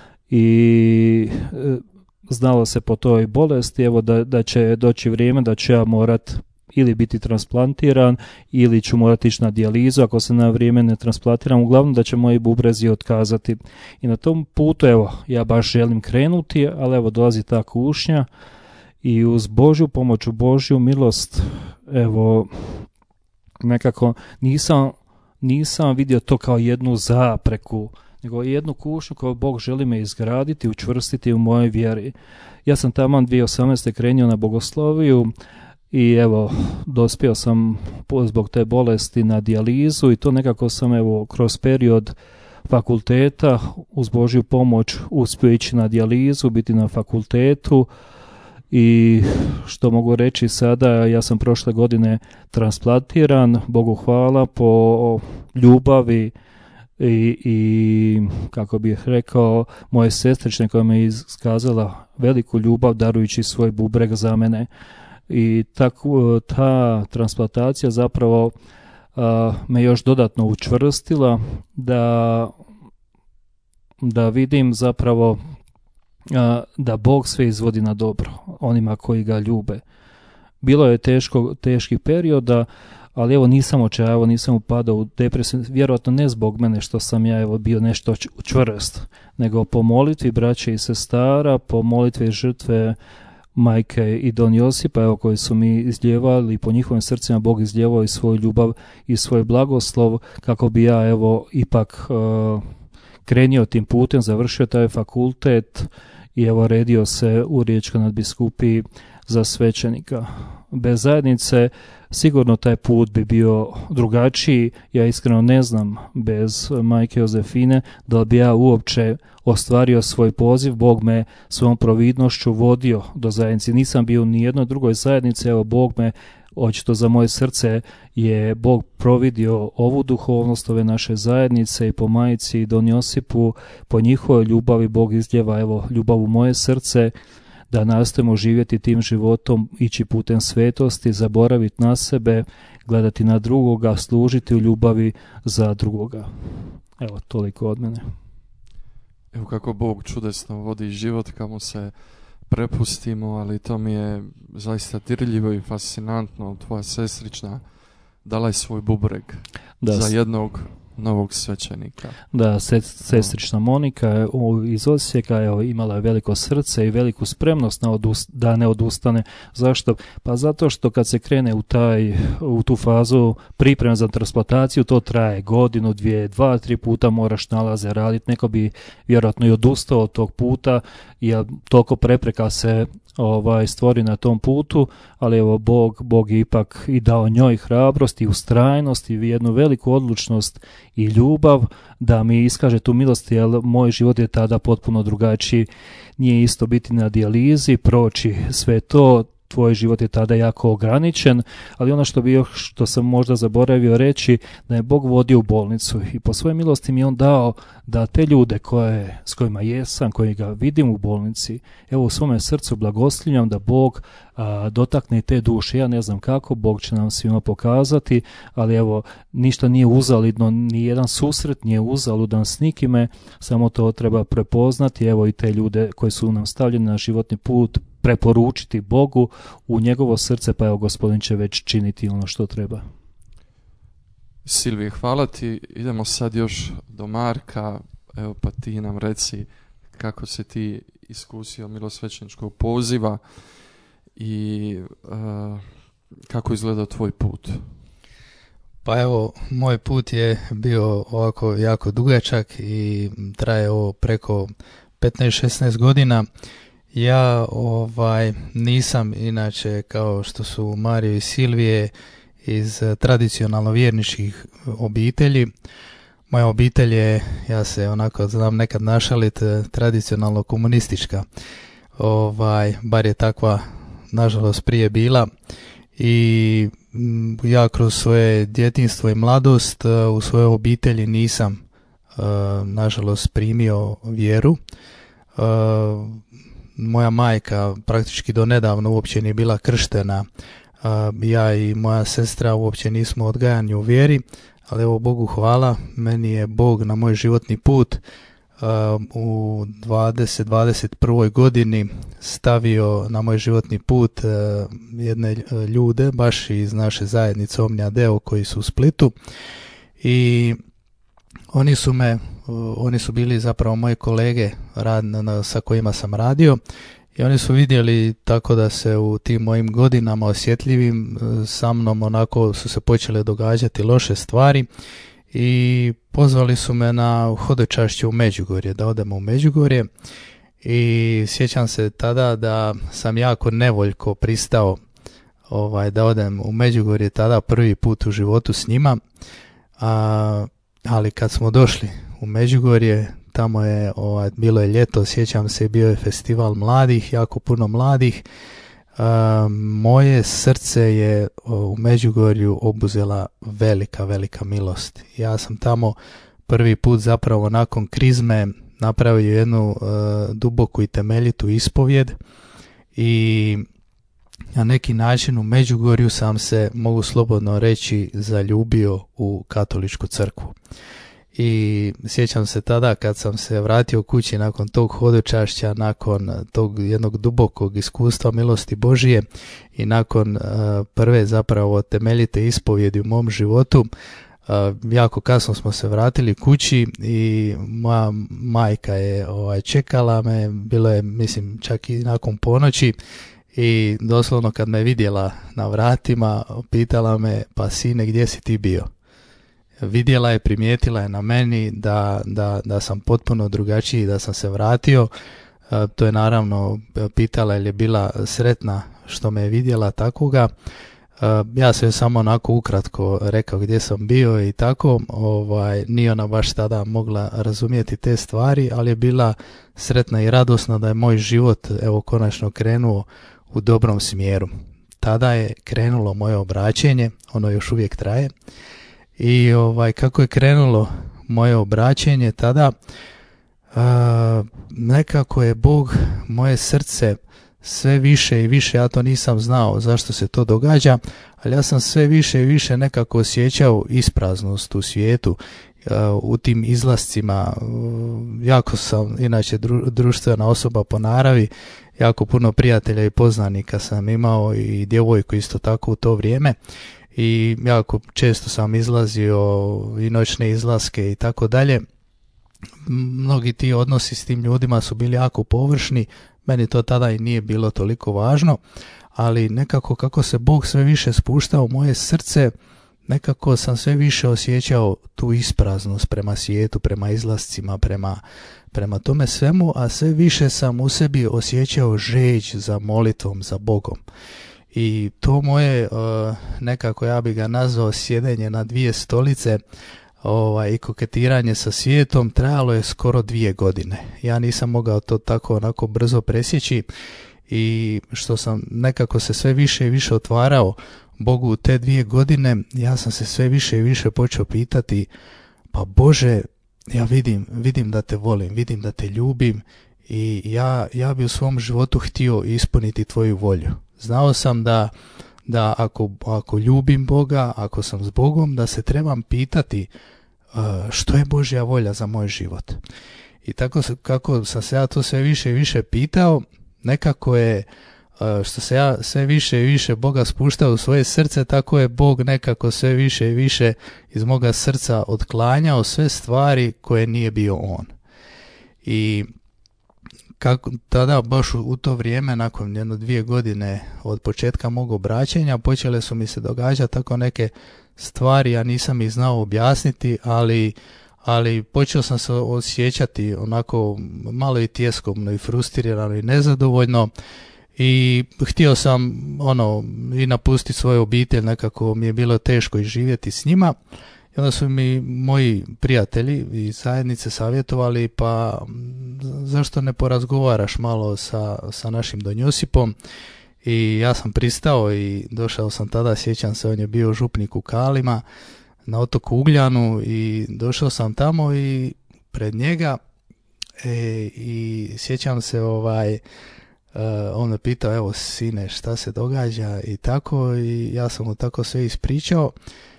i e, znalo se po toj bolesti evo da, da će doći vrijeme da ću ja morat ili biti transplantiran ili ću morati ići na dijalizu ako se na vrijeme ne transplantiram, uglavnom da će moji bubrezi otkazati. I na tom putu evo ja baš želim krenuti, ali evo dolazi ta kušnja i uz Božju pomoć, u Božju milost, evo nekako nisam, nisam vidio to kao jednu zapreku, nego jednu kušnju koju Bog želi me izgraditi, učvrstiti u mojoj vjeri. Ja sam tamo dvije tisuće osamnaeste. krenuo na bogosloviju i evo dospio sam zbog te bolesti na dijalizu i to nekako sam evo kroz period fakulteta uz Božju pomoć uspio ići na dijalizu, biti na fakultetu i što mogu reći sada, ja sam prošle godine transplantiran, Bogu hvala, po ljubavi i, i kako bih rekao, moje sestrične koja me iskazala veliku ljubav darujući svoj bubreg za mene. I tako, ta transplantacija zapravo a, me još dodatno učvrstila da, da vidim zapravo a, da Bog sve izvodi na dobro onima koji ga ljube. Bilo je teško, teških perioda, ali evo nisam očajao, nisam upadao u depresiju, vjerojatno ne zbog mene što sam ja evo bio nešto čvrst, nego po molitvi braće i sestara, po molitvi žrtve Majke i Don Josipa, evo, koji su mi izljevali, po njihovim srcima Bog izljevao i svoju ljubav i svoj blagoslov, kako bi ja evo ipak uh, krenio tim putem, završio taj fakultet i evo redio se u Riječkoj nadbiskupiji za svećenika. Bez zajednice sigurno taj put bi bio drugačiji. Ja iskreno ne znam bez Majke Jozefine da bi ja uopće ostvario svoj poziv. Bog me svojom providnošću vodio do zajednice. Nisam bio ni jednoj drugoj zajednici, evo Bog me, očito za moje srce je Bog providio ovu duhovnost ove naše zajednice i po Majici i Don Josipu, po njihovoj ljubavi Bog izljeva evo ljubav u moje srce, da nastojimo živjeti tim životom, ići putem svetosti, zaboraviti na sebe, gledati na drugoga, služiti u ljubavi za drugoga. Evo, toliko od mene. Evo kako Bog čudesno vodi život, kamo se prepustimo, ali to mi je zaista dirljivo i fascinantno. Tvoja sestrična dala je svoj bubreg da, za jednog novog svećenika. Da, sestrična Monika iz Osijeka je imala je veliko srce i veliku spremnost na odust, da ne odustane. Zašto? Pa zato što kad se krene u, taj, u tu fazu pripreme za transplantaciju, to traje godinu, dvije, dva, tri puta moraš nalaze raditi. Neko bi vjerojatno i odustao od tog puta, jer toliko prepreka se ovaj stvori na tom putu, ali evo Bog, Bog je ipak i dao njoj hrabrost i ustrajnost i jednu veliku odlučnost i ljubav da mi iskaže tu milost, jer moj život je tada potpuno drugačiji. Nije isto biti na dijalizi, proći sve to, tvoj život je tada jako ograničen, ali ono što bi još, što sam možda zaboravio reći, da je Bog vodio u bolnicu i po svojoj milosti mi je on dao da te ljude koje, s kojima jesam, koji ga vidim u bolnici, evo u svome srcu blagoslovljam da Bog a, dotakne te duše. Ja ne znam kako, Bog će nam svima pokazati, ali evo ništa nije uzalidno, ni jedan susret nije uzaludan s nikime, samo to treba prepoznati, evo i te ljude koji su nam stavljeni na životni put preporučiti Bogu u njegovo srce, pa evo Gospodin će već činiti ono što treba. Silvije, hvala ti. Idemo sad još do Marka. Evo pa ti nam reci kako si ti iskusio milosvećeničkog poziva i uh, kako izgleda tvoj put? Pa evo, moj put je bio ovako jako dugačak i traje ovo preko petnaest šesnaest godina. Ja ovaj nisam inače kao što su Mario i Silvije iz tradicionalno vjerničkih obitelji. Moja obitelj je, ja se onako znam nekad našalit, tradicionalno komunistička. Ovaj, bar je takva nažalost prije bila. I ja kroz svoje djetinjstvo i mladost u svojoj obitelji nisam nažalost primio vjeru. Moja majka praktički do nedavno uopće nije bila krštena. Ja i moja sestra uopće nismo odgajani u vjeri, ali evo Bogu hvala, meni je Bog na moj životni put u dvadeset dvadeset prvoj godini stavio na moj životni put jedne ljude baš iz naše zajednice Omnija Deo koji su u Splitu i oni su me oni su bili zapravo moji kolege rad, sa kojima sam radio i oni su vidjeli tako da se u tim mojim godinama osjetljivim sa mnom onako su se počele događati loše stvari i pozvali su me na hodočašće u Međugorje, da odemo u Međugorje i sjećam se tada da sam jako nevoljko pristao ovaj, da odem u Međugorje tada prvi put u životu s njima, a, ali kad smo došli u Međugorje, tamo je, ovaj, bilo je ljeto, sjećam se, bio je festival mladih, jako puno mladih. Uh, moje srce je u Međugorju obuzela velika, velika milost. Ja sam tamo prvi put zapravo nakon krizme napravio jednu uh, duboku i temeljitu ispovjed i na neki način u Međugorju sam se, mogu slobodno reći, zaljubio u katoličku crkvu. I sjećam se tada kad sam se vratio kući nakon tog hodočašća, nakon tog jednog dubokog iskustva milosti Božije i nakon uh, prve zapravo temeljite ispovjedi u mom životu, uh, jako kasno smo se vratili kući i moja majka je ovaj, čekala me, bilo je mislim čak i nakon ponoći i doslovno kad me vidjela na vratima pitala me, pa sine, gdje si ti bio? Vidjela je, primijetila je na meni da, da, da sam potpuno drugačiji, da sam se vratio. E, to je naravno pitala je li je bila sretna što me je vidjela takoga. E, ja sam samo onako ukratko rekao gdje sam bio i tako. Ovaj, nije ona baš tada mogla razumjeti te stvari, ali je bila sretna i radosna da je moj život evo konačno krenuo u dobrom smjeru. Tada je krenulo moje obraćenje, ono još uvijek traje. I ovaj, kako je krenulo moje obraćenje tada, a, nekako je Bog moje srce sve više i više, ja to nisam znao zašto se to događa, ali ja sam sve više i više nekako osjećao ispraznost u svijetu, a, u tim izlascima. Jako sam inače dru, društvena osoba po naravi, jako puno prijatelja i poznanika sam imao i djevojku isto tako u to vrijeme. I jako često sam izlazio i noćne izlaske i tako dalje. Mnogi ti odnosi s tim ljudima su bili jako površni, meni to tada i nije bilo toliko važno, ali nekako kako se Bog sve više spuštao u moje srce, nekako sam sve više osjećao tu ispraznost prema svijetu, prema izlascima, prema, prema tome svemu, a sve više sam u sebi osjećao žeđ za molitvom, za Bogom. I to moje uh, nekako ja bi ga nazvao sjedenje na dvije stolice ovaj, i koketiranje sa svijetom trajalo je skoro dvije godine. Ja nisam mogao to tako onako brzo presjeći i što sam nekako se sve više i više otvarao Bogu u te dvije godine, ja sam se sve više i više počeo pitati, pa Bože, ja vidim, vidim da te volim, vidim da te ljubim i ja, ja bi u svom životu htio ispuniti tvoju volju. Znao sam da, da ako, ako ljubim Boga, ako sam s Bogom, da se trebam pitati uh, što je Božja volja za moj život. I tako kako sam se ja to sve više i više pitao, nekako je, uh, što se ja sve više i više Boga spuštao u svoje srce, tako je Bog nekako sve više i više iz moga srca otklanjao sve stvari koje nije bio On. I kako tada baš u, u to vrijeme, nakon jedno dvije godine od početka mog obraćanja, počele su mi se događati tako neke stvari, ja nisam ih znao objasniti, ali, ali počeo sam se osjećati onako malo i tjeskobno i frustrirano i nezadovoljno i htio sam ono i napustiti svoju obitelj, nekako mi je bilo teško i živjeti s njima. I onda su mi moji prijatelji i zajednice savjetovali, pa zašto ne porazgovaraš malo sa, sa našim Don Josipom. I ja sam pristao i došao sam tada, sjećam se, on je bio župnik u Kalima na otoku Ugljanu i došao sam tamo i pred njega e, i sjećam se ovaj, uh, on me pitao, evo sine, šta se događa i tako, i ja sam mu tako sve ispričao.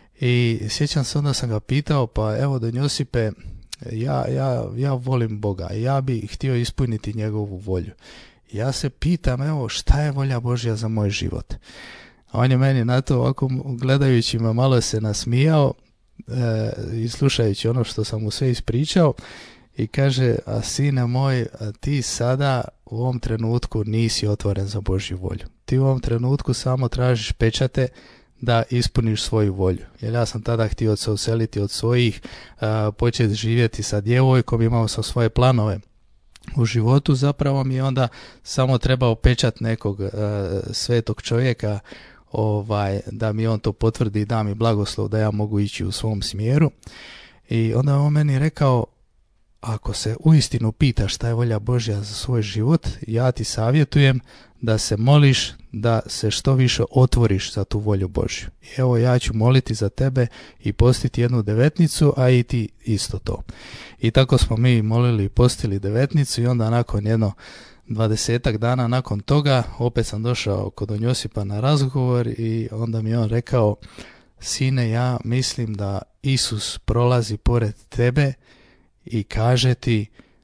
I sjećam se, onda sam ga pitao, pa evo Don Josipe, ja, ja, ja volim Boga, ja bi htio ispuniti njegovu volju. Ja se pitam, evo, šta je volja Božja za moj život? A on je meni na to, ovako gledajući me, malo se nasmijao e, i slušajući ono što sam mu sve ispričao i kaže, a sine moj, a ti sada u ovom trenutku nisi otvoren za Božju volju. Ti u ovom trenutku samo tražiš pečate da ispuniš svoju volju. Jer ja sam tada htio se useliti od svojih, a, početi živjeti sa djevojkom, imao sam svoje planove u životu, zapravo mi je onda samo trebao pečat nekog a, svetog čovjeka, ovaj, da mi on to potvrdi, da mi blagoslov da ja mogu ići u svom smjeru. I onda on meni rekao, ako se uistinu pitaš šta je volja Božja za svoj život, ja ti savjetujem da se moliš, da se što više otvoriš za tu volju Božju. I evo, ja ću moliti za tebe i postiti jednu devetnicu, a i ti isto to. I tako smo mi molili i postili devetnicu i onda nakon jedno dvadesetak dana nakon toga opet sam došao kod Don Josipa na razgovor i onda mi on rekao, sine, ja mislim da Isus prolazi pored tebe i kaže ti,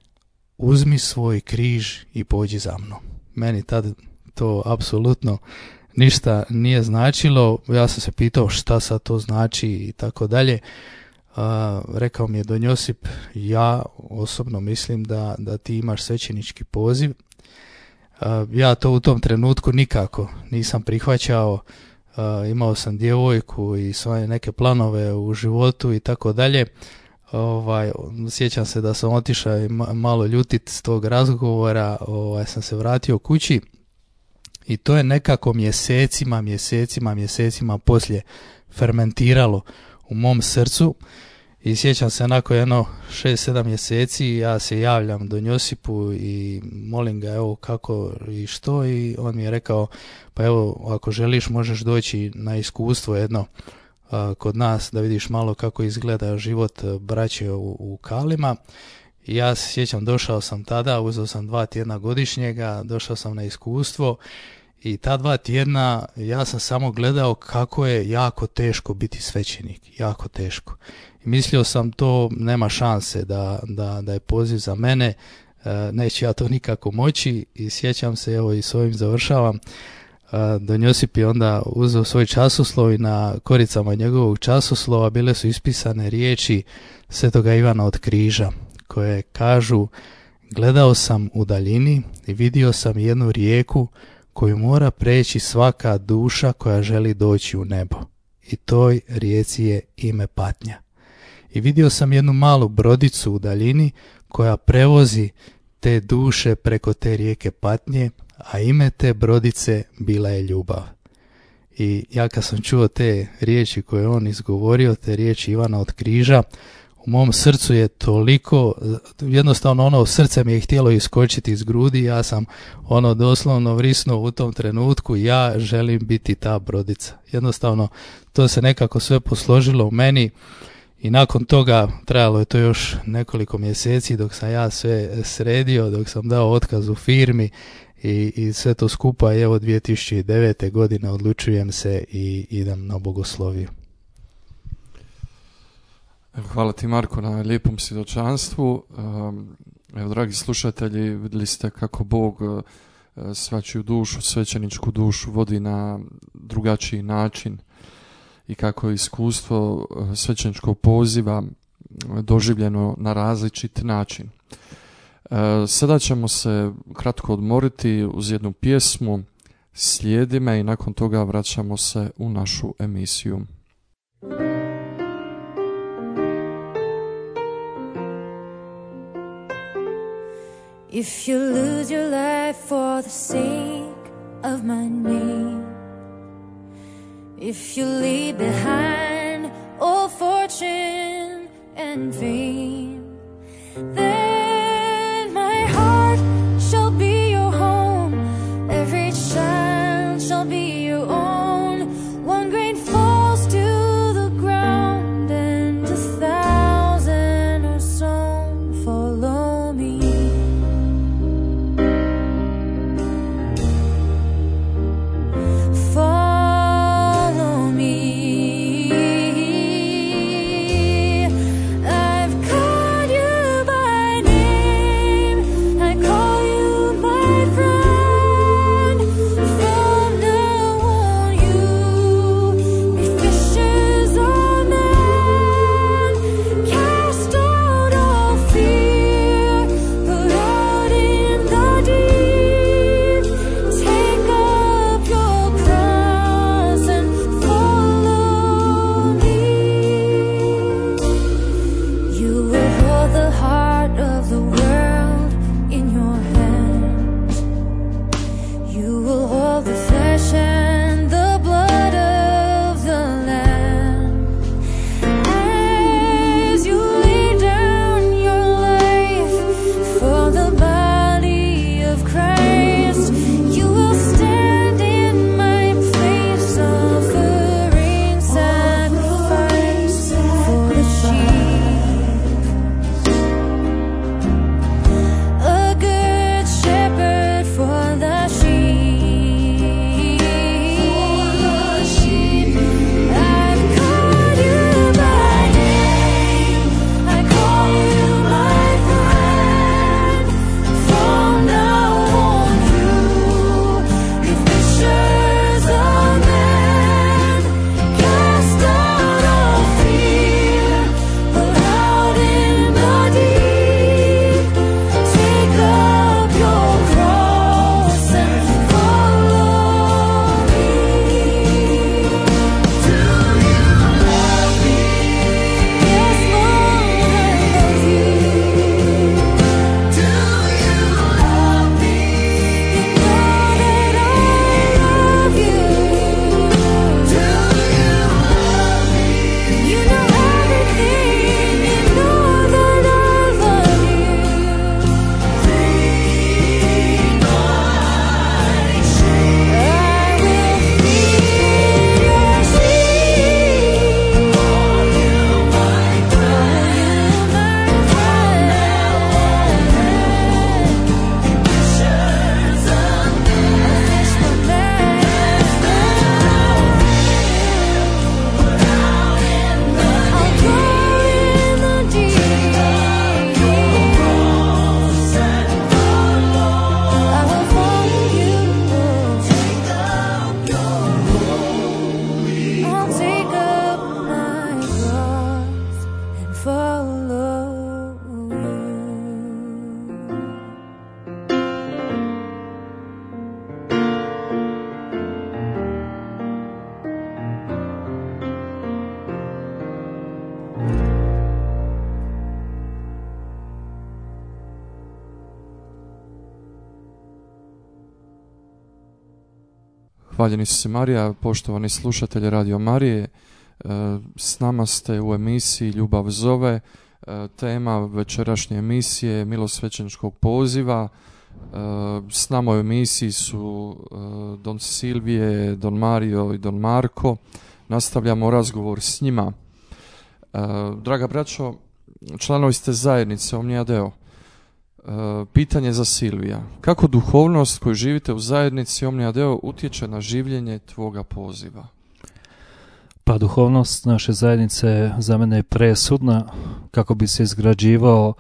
uzmi svoj križ i pođi za mnom. Meni tad to apsolutno ništa nije značilo, ja sam se pitao šta sad to znači i tako dalje. Rekao mi je Don Josip, ja osobno mislim da, da ti imaš svećenički poziv. A, ja to u tom trenutku nikako nisam prihvaćao, a, imao sam djevojku i svoje neke planove u životu i tako dalje. Ovaj, sjećam se da sam otišao i malo ljutit s tog razgovora, ovaj, sam se vratio kući i to je nekako mjesecima, mjesecima, mjesecima poslije fermentiralo u mom srcu i sjećam se nakon jedno šest sedam mjeseci ja se javljam Don Josipu i molim ga evo kako i što i on mi je rekao, pa evo ako želiš možeš doći na iskustvo jedno kod nas da vidiš malo kako izgleda život braće u, u Kalima. I ja se sjećam, došao sam tada, uzeo sam dva tjedna godišnjega, došao sam na iskustvo i ta dva tjedna ja sam samo gledao kako je jako teško biti svećenik, jako teško. I mislio sam to nema šanse da, da, da je poziv za mene, neću ja to nikako moći i sjećam se, evo i s ovim završavam, Don Josip je onda uzeo svoj časoslov i na koricama njegovog časoslova bile su ispisane riječi Svetoga Ivana od Križa koje kažu, gledao sam u daljini i vidio sam jednu rijeku koju mora preći svaka duša koja želi doći u nebo i toj rijeci je ime patnja. I vidio sam jednu malu brodicu u daljini koja prevozi te duše preko te rijeke patnje, a ime te brodice bila je ljubav. I ja kad sam čuo te riječi koje on izgovorio, te riječi Ivana od Križa, u mom srcu je toliko, jednostavno ono srce mi je htjelo iskočiti iz grudi, ja sam ono doslovno vrisnuo u tom trenutku, ja želim biti ta brodica. Jednostavno to se nekako sve posložilo u meni i nakon toga trajalo je to još nekoliko mjeseci dok sam ja sve sredio, dok sam dao otkaz u firmi i, i sve to skupa i evo dvije tisuće devete. godine odlučujem se i idem na bogosloviju. Hvala ti Marko na lijepom svjedočanstvu. Evo, dragi slušatelji, vidjeli ste kako Bog svačiju dušu, svećeničku dušu vodi na drugačiji način i kako je iskustvo svećeničkog poziva doživljeno na različit način. Sada ćemo se kratko odmoriti uz jednu pjesmu Slijedi me i nakon toga vraćamo se u našu emisiju. If you lose your life for the sake of my name, if you leave behind all fortune and fame, then my heart shall be your home, every child shall be your own. One grain falls to the ground and a thousand are sown. Follow me. Follow me. I've called you by name. I call you my friend. From now on you be fishers of men. Cast out all fear, put out in the deep. Take up your cross and follow me. You will hold the heart of the world in your hands. You will hold the flesh and the blood of the Lamb. As you lay down your life for the body of Christ, you will stand in my place, offering sacrifice for the sheep. A good shepherd for the sheep. I've called you by name. I call you my friend. From now on you be fishers of men. Cast out all fear, put out in the deep. Take up your cross and follow me. Do you love me? Yes, Lord, I love you. Do you love me? You know that I love you. Do you love me? You know everything. You know that I love you. Be my shade. I will be your sheep. Call you my friend. Fishers of men. Put out in the deep. Take up your cross and follow. I will follow you. Take up your I'll take up my cross and follow you. Hvaljeni se Marija, poštovani slušatelji Radio Marije, e, s nama ste u emisiji Ljubav zove. E, tema večerašnje emisije je milosvećeničkog poziva. E, s nama u emisiji su e, Don Silvije, Don Mario i Don Marko. Nastavljamo razgovor s njima. E, draga braćo, članovi ste zajednice Omnia Deo. Pitanje za Silvija. Kako duhovnost koju živite u zajednici Omnia Deo utječe na življenje tvoga poziva? Pa duhovnost naše zajednice za mene je presudna kako bi se izgrađivao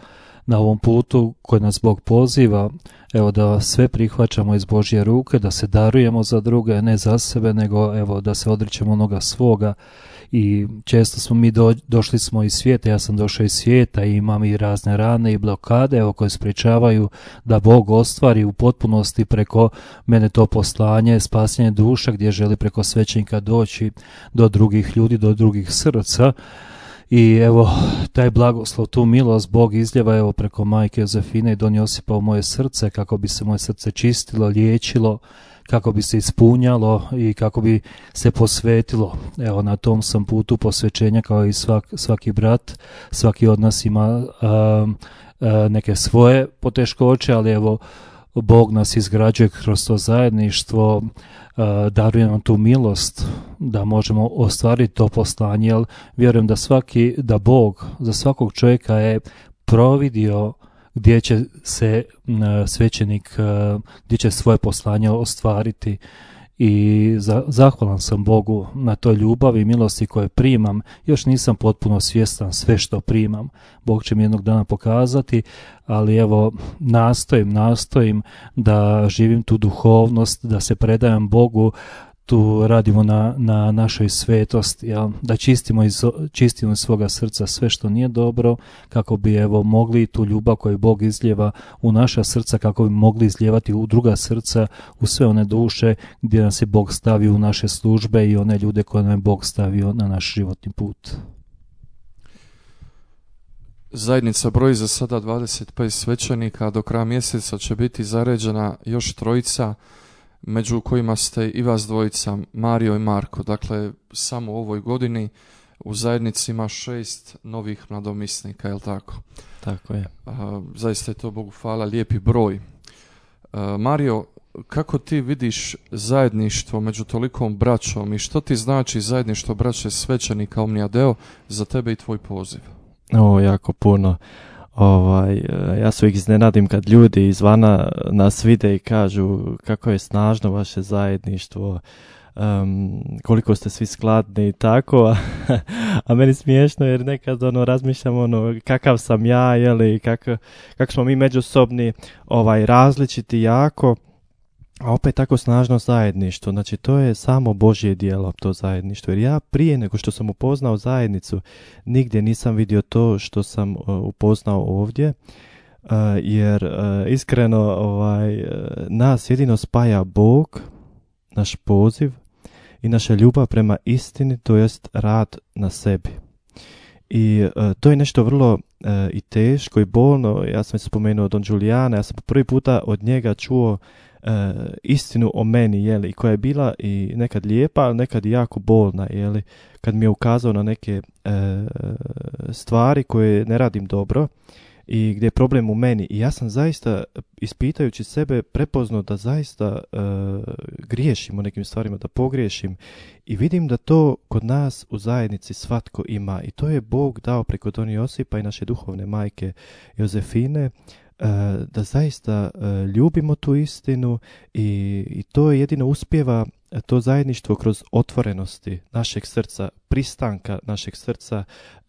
na ovom putu koji nas Bog poziva, evo da sve prihvaćamo iz Božje ruke, da se darujemo za druge, ne za sebe, nego evo da se odričemo onoga svoga. I često smo mi do, došli smo iz svijeta, ja sam došao iz svijeta i imam i razne rane i blokade evo, koje sprečavaju da Bog ostvari u potpunosti preko mene to poslanje, spasenje duša, gdje želi preko svećenika doći do drugih ljudi, do drugih srca. I evo, taj blagoslov, tu milost Bog izljeva evo preko majke Jozefine i Don Josipa u moje srce, kako bi se moje srce čistilo, liječilo, kako bi se ispunjalo i kako bi se posvetilo. Evo, na tom sam putu posvećenja kao i svak, svaki brat, svaki od nas ima a, a, neke svoje poteškoće, ali evo, Bog nas izgrađuje kroz to zajedništvo, daruje nam tu milost da možemo ostvariti to poslanje, jer vjerujem da svaki, da Bog za svakog čovjeka je providio gdje će se svećenik, gdje će svoje poslanje ostvariti. I za, zahvalan sam Bogu na toj ljubavi i milosti koje primam. Još nisam potpuno svjestan sve što primam. Bog će mi jednog dana pokazati, ali evo nastojim, nastojim da živim tu duhovnost, da se predajem Bogu, tu radimo na, na našoj svetosti, ja? Da čistimo iz, čistimo iz svoga srca sve što nije dobro, kako bi evo mogli tu ljubav koju Bog izljeva u naša srca, kako bi mogli izljevati u druga srca, u sve one duše gdje nas je Bog stavio u naše službe i one ljude koje nam je Bog stavio na naš životni put. Zajednica broji za sada dvadeset pet svećenika, a do kraja mjeseca će biti zaređena još trojica, među kojima ste i vas dvojica, Mario i Marko. Dakle, samo u ovoj godini u zajednici ima šest novih nadomisnika, je li tako? Tako je. A, zaista je to, Bogu hvala, lijepi broj. A, Mario, kako ti vidiš zajedništvo među tolikom braćom i što ti znači zajedništvo braće svećenika Omnia Deo za tebe i tvoj poziv? O, jako puno. Ovaj, ja se uvijek iznenadim kad ljudi izvana nas vide i kažu kako je snažno vaše zajedništvo, um, koliko ste svi skladni i tako, a, a meni smiješno jer nekad ono, razmišljam ono, kakav sam ja, jeli, kako, kako smo mi međusobni ovaj, različiti jako, a opet tako snažno zajedništvo. Znači to je samo Božje djelo, to zajedništvo. Jer ja prije nego što sam upoznao zajednicu, nigdje nisam vidio to što sam uh, upoznao ovdje. Uh, jer uh, iskreno ovaj, uh, nas jedino spaja Bog, naš poziv i naša ljubav prema istini, to jest rad na sebi. I uh, to je nešto vrlo uh, i teško i bolno. Ja sam spomenuo Don Giuliana, ja sam prvi puta od njega čuo Uh, istinu o meni, jeli, koja je bila i nekad lijepa, ali nekad i jako bolna, jeli, kad mi je ukazao na neke uh, stvari koje ne radim dobro i gdje je problem u meni. I ja sam zaista, ispitajući sebe, prepoznao da zaista uh, griješim u nekim stvarima, da pogriješim i vidim da to kod nas u zajednici svatko ima i to je Bog dao preko Don Josipa i naše duhovne majke Jozefine, da zaista ljubimo tu istinu i, i to jedino uspijeva to zajedništvo kroz otvorenosti našeg srca, pristanka našeg srca,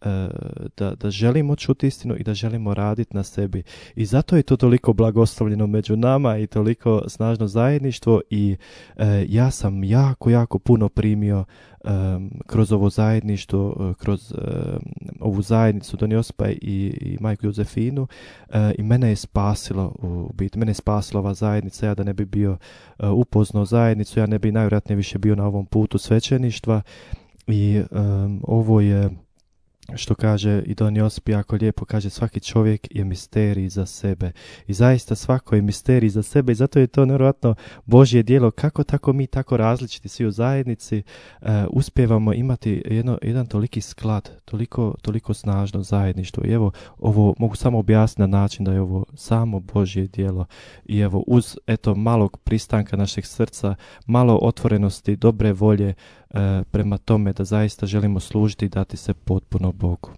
da, da želimo čuti istinu i da želimo raditi na sebi. I zato je to toliko blagoslovljeno među nama i toliko snažno zajedništvo i ja sam jako, jako puno primio Um, kroz ovo zajedništvo, kroz um, ovu zajednicu Don Josipa i, i majku Jozefinu uh, i mene je spasilo u biti, mene je spasila ova zajednica, ja da ne bi bio uh, upoznao zajednicu, ja ne bi najvjerojatnije više bio na ovom putu svećeništva i um, ovo je, što kaže i Don Josip jako lijepo, kaže svaki čovjek je misterij za sebe i zaista svako je misterij za sebe i zato je to nevjerojatno Božje djelo kako tako mi tako različiti svi u zajednici uh, uspijevamo imati jedno, jedan toliki sklad, toliko, toliko snažno zajedništvo i evo ovo mogu samo objasniti na način da je ovo samo Božje djelo i evo uz eto malog pristanka našeg srca, malo otvorenosti, dobre volje E, prema tome da zaista želimo služiti i dati se potpuno Bogu.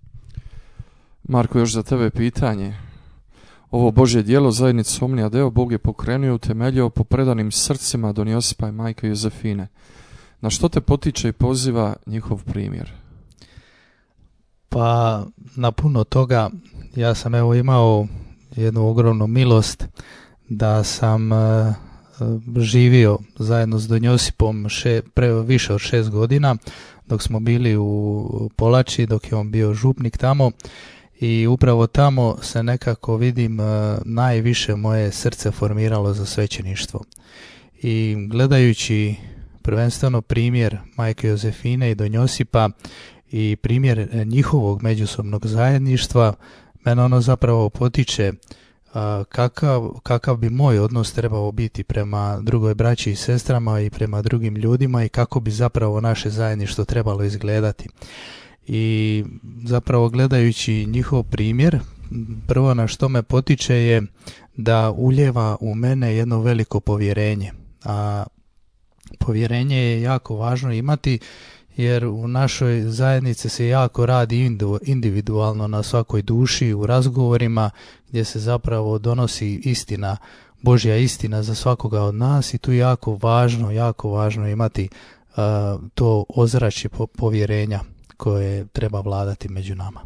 Marko, još za tebe pitanje. Ovo Božje djelo zajednicu Omnia Deo Bog je pokrenuo i utemeljio po predanim srcima Don Josipa i majke Jozefine. Na što te potiče i poziva njihov primjer? Pa na puno toga. ja sam evo imao jednu ogromnu milost da sam uh, živio zajedno s Don Josipom še, pre, više od šest godina dok smo bili u Polači, dok je on bio župnik tamo, i upravo tamo se nekako vidim uh, najviše moje srce formiralo za svećeništvo. I gledajući prvenstveno primjer majke Jozefine i Don Josipa i primjer njihovog međusobnog zajedništva, mene ono zapravo potiče a, kakav, kakav bi moj odnos trebao biti prema drugoj braći i sestrama i prema drugim ljudima i kako bi zapravo naše zajedništvo trebalo izgledati. I zapravo gledajući njihov primjer, prvo na što me potiče je da ulijeva u mene jedno veliko povjerenje. A povjerenje je jako važno imati, jer u našoj zajednici se jako radi individualno na svakoj duši, u razgovorima gdje se zapravo donosi istina, Božja istina za svakoga od nas, i tu je jako važno, jako važno imati uh, to ozračje povjerenja koje treba vladati među nama.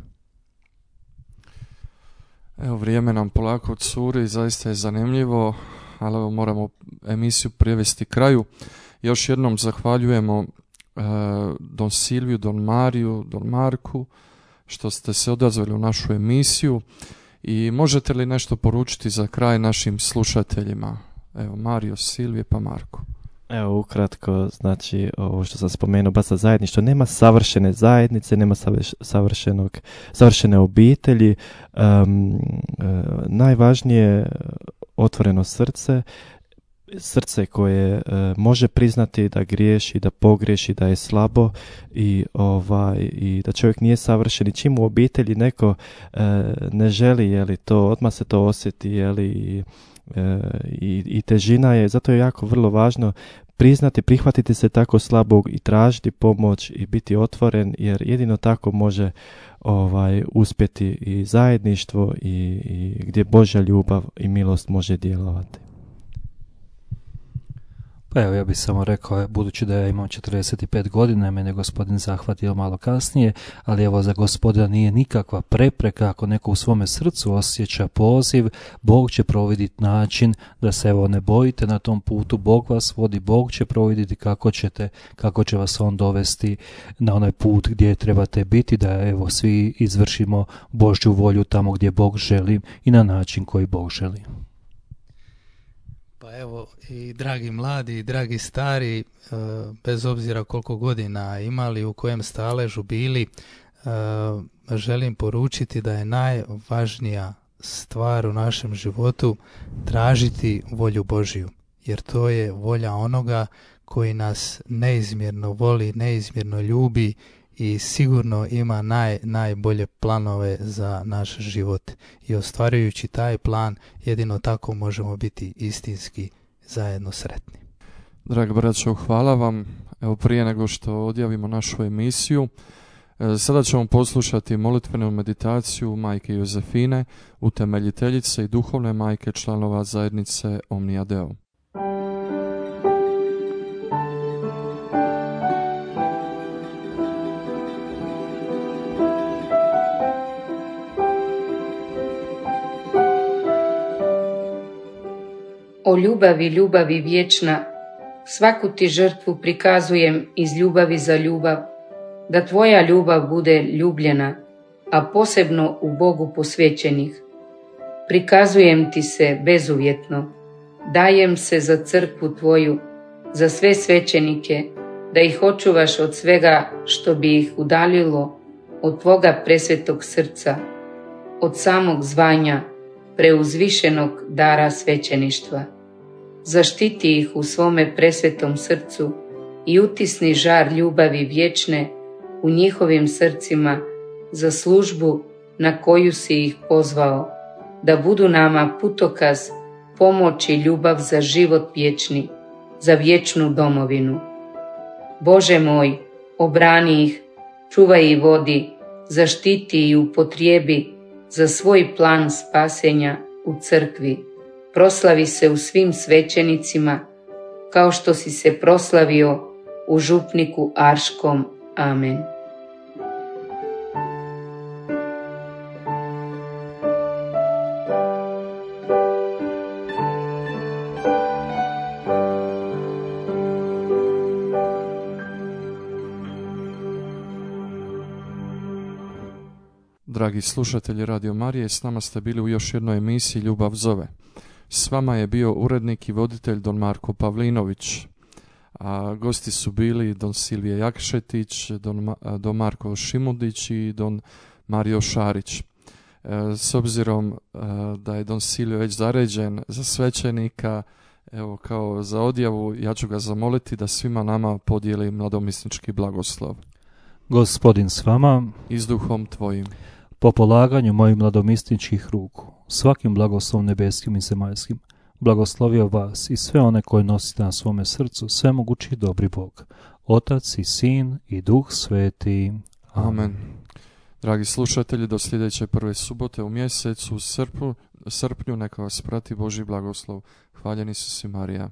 Evo, vrijeme nam polako curi, zaista je zanimljivo, ali evo moramo emisiju privesti kraju. Još jednom zahvaljujemo Don Silviju, Don Mariju, Don Marku što ste se odazvali u našu emisiju, i možete li nešto poručiti za kraj našim slušateljima? Evo, Mario, Silvije pa Marko. Evo, ukratko, znači ovo što sam spomenuo, baš zajedništvo, nema savršene zajednice, nema savršenog, savršene obitelji, um, uh, najvažnije je otvoreno srce, srce koje e, može priznati da griješi, da pogriješi, da je slabo, i ovaj i da čovjek nije savršen, i čim u obitelji neko e, ne želi, je li to, odmah se to osjeti, je li, i, e, i, i težina je, zato je jako vrlo važno priznati, prihvatiti se tako slabog i tražiti pomoć i biti otvoren, jer jedino tako može ovaj uspjeti i zajedništvo i, i gdje Božja ljubav i milost može djelovati. Pa evo, ja bih samo rekao, budući da ja imam četrdeset pet godina, mene je gospodin zahvatio malo kasnije, ali evo, za Gospodina nije nikakva prepreka. Ako neko u svome srcu osjeća poziv, Bog će providiti način da se evo ne bojite na tom putu. Bog vas vodi, Bog će providiti kako ćete, kako će vas on dovesti na onaj put gdje trebate biti, da evo svi izvršimo Božju volju tamo gdje Bog želi i na način koji Bog želi. Pa evo, i dragi mladi i dragi stari, bez obzira koliko godina imali, u kojem staležu bili, želim poručiti da je najvažnija stvar u našem životu tražiti volju Božju, jer to je volja onoga koji nas neizmjerno voli, neizmjerno ljubi i sigurno ima naj, najbolje planove za naš život. I ostvarujući taj plan, jedino tako možemo biti istinski zajedno sretni. Dragi braćo, hvala vam. Evo, prije nego što odjavimo našu emisiju, sada ćemo poslušati molitvenu meditaciju majke Jozefine, utemeljiteljice i duhovne majke članova zajednice Omnia Deo. O ljubavi, ljubavi vječna, svaku ti žrtvu prikazujem iz ljubavi za ljubav, da tvoja ljubav bude ljubljena, a posebno u Bogu posvećenih. Prikazujem ti se bezuvjetno, dajem se za crkvu tvoju, za sve svećenike, da ih očuvaš od svega što bi ih udaljilo od tvoga presvetog srca, od samog zvanja, preuzvišenog dara svećeništva. Zaštiti ih u svome presvetom srcu i utisni žar ljubavi vječne u njihovim srcima za službu na koju si ih pozvao, da budu nama putokaz, pomoć i ljubav za život vječni, za vječnu domovinu. Bože moj, obrani ih, čuvaj i vodi, zaštiti i upotrijebi za svoj plan spasenja u crkvi. Proslavi se u svim svećenicima, kao što si se proslavio u župniku Arškom. Amen. Dragi slušatelji Radio Marije, s nama ste bili u još jednoj emisiji Ljubav zove. S vama je bio urednik i voditelj don Marko Pavlinović, a gosti su bili don Silvije Jakšetić, don, Ma- don Marko Šimudić i don Mario Šarić. E, s obzirom e, da je don Silvio već zaređen za svećenika, evo kao za odjavu, ja ću ga zamoliti da svima nama podijeli mladomisnički blagoslov. Gospodin s vama, I s duhom tvojim. po polaganju mojih mladomisničkih ruku, svakim blagoslovom nebeskim i zemaljskim, blagoslovio vas i sve one koje nosite na svome srcu, svemogući dobri Bog, Otac i Sin i Duh Sveti. Amen. Dragi slušatelji, do sljedeće prve subote u mjesecu, u srpnju, srpnju neka vas prati Božji blagoslov. Hvaljen Isus i Marija.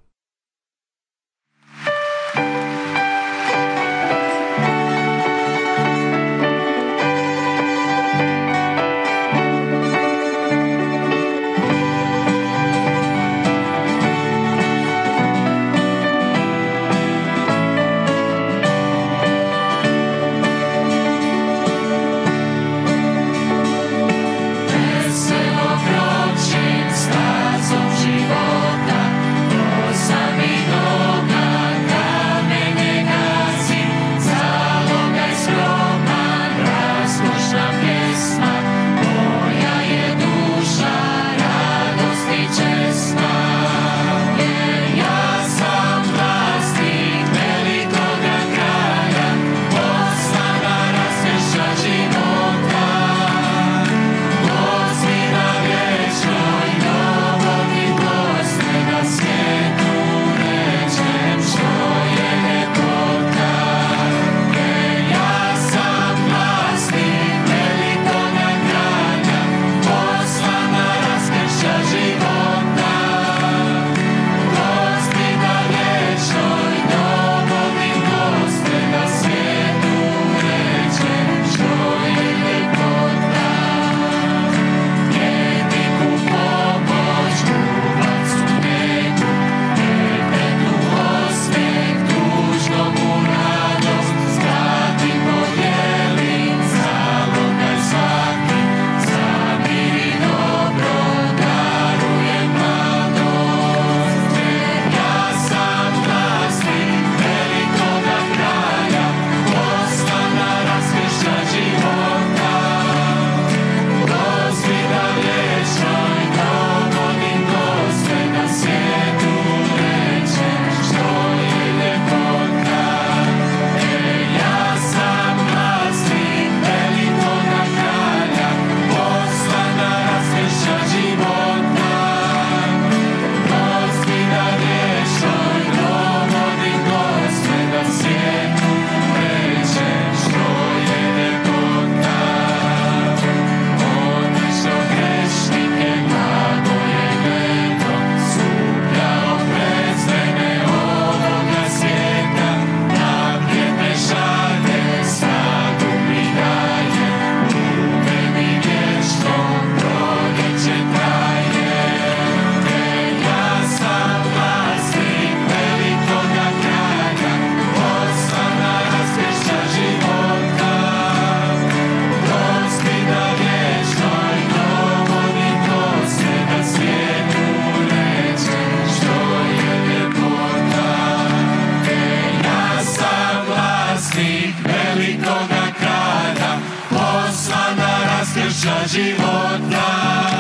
Života,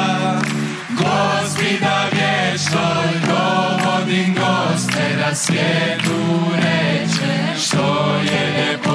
Gospida vječnoj, dovodim goste da svijetu reče što je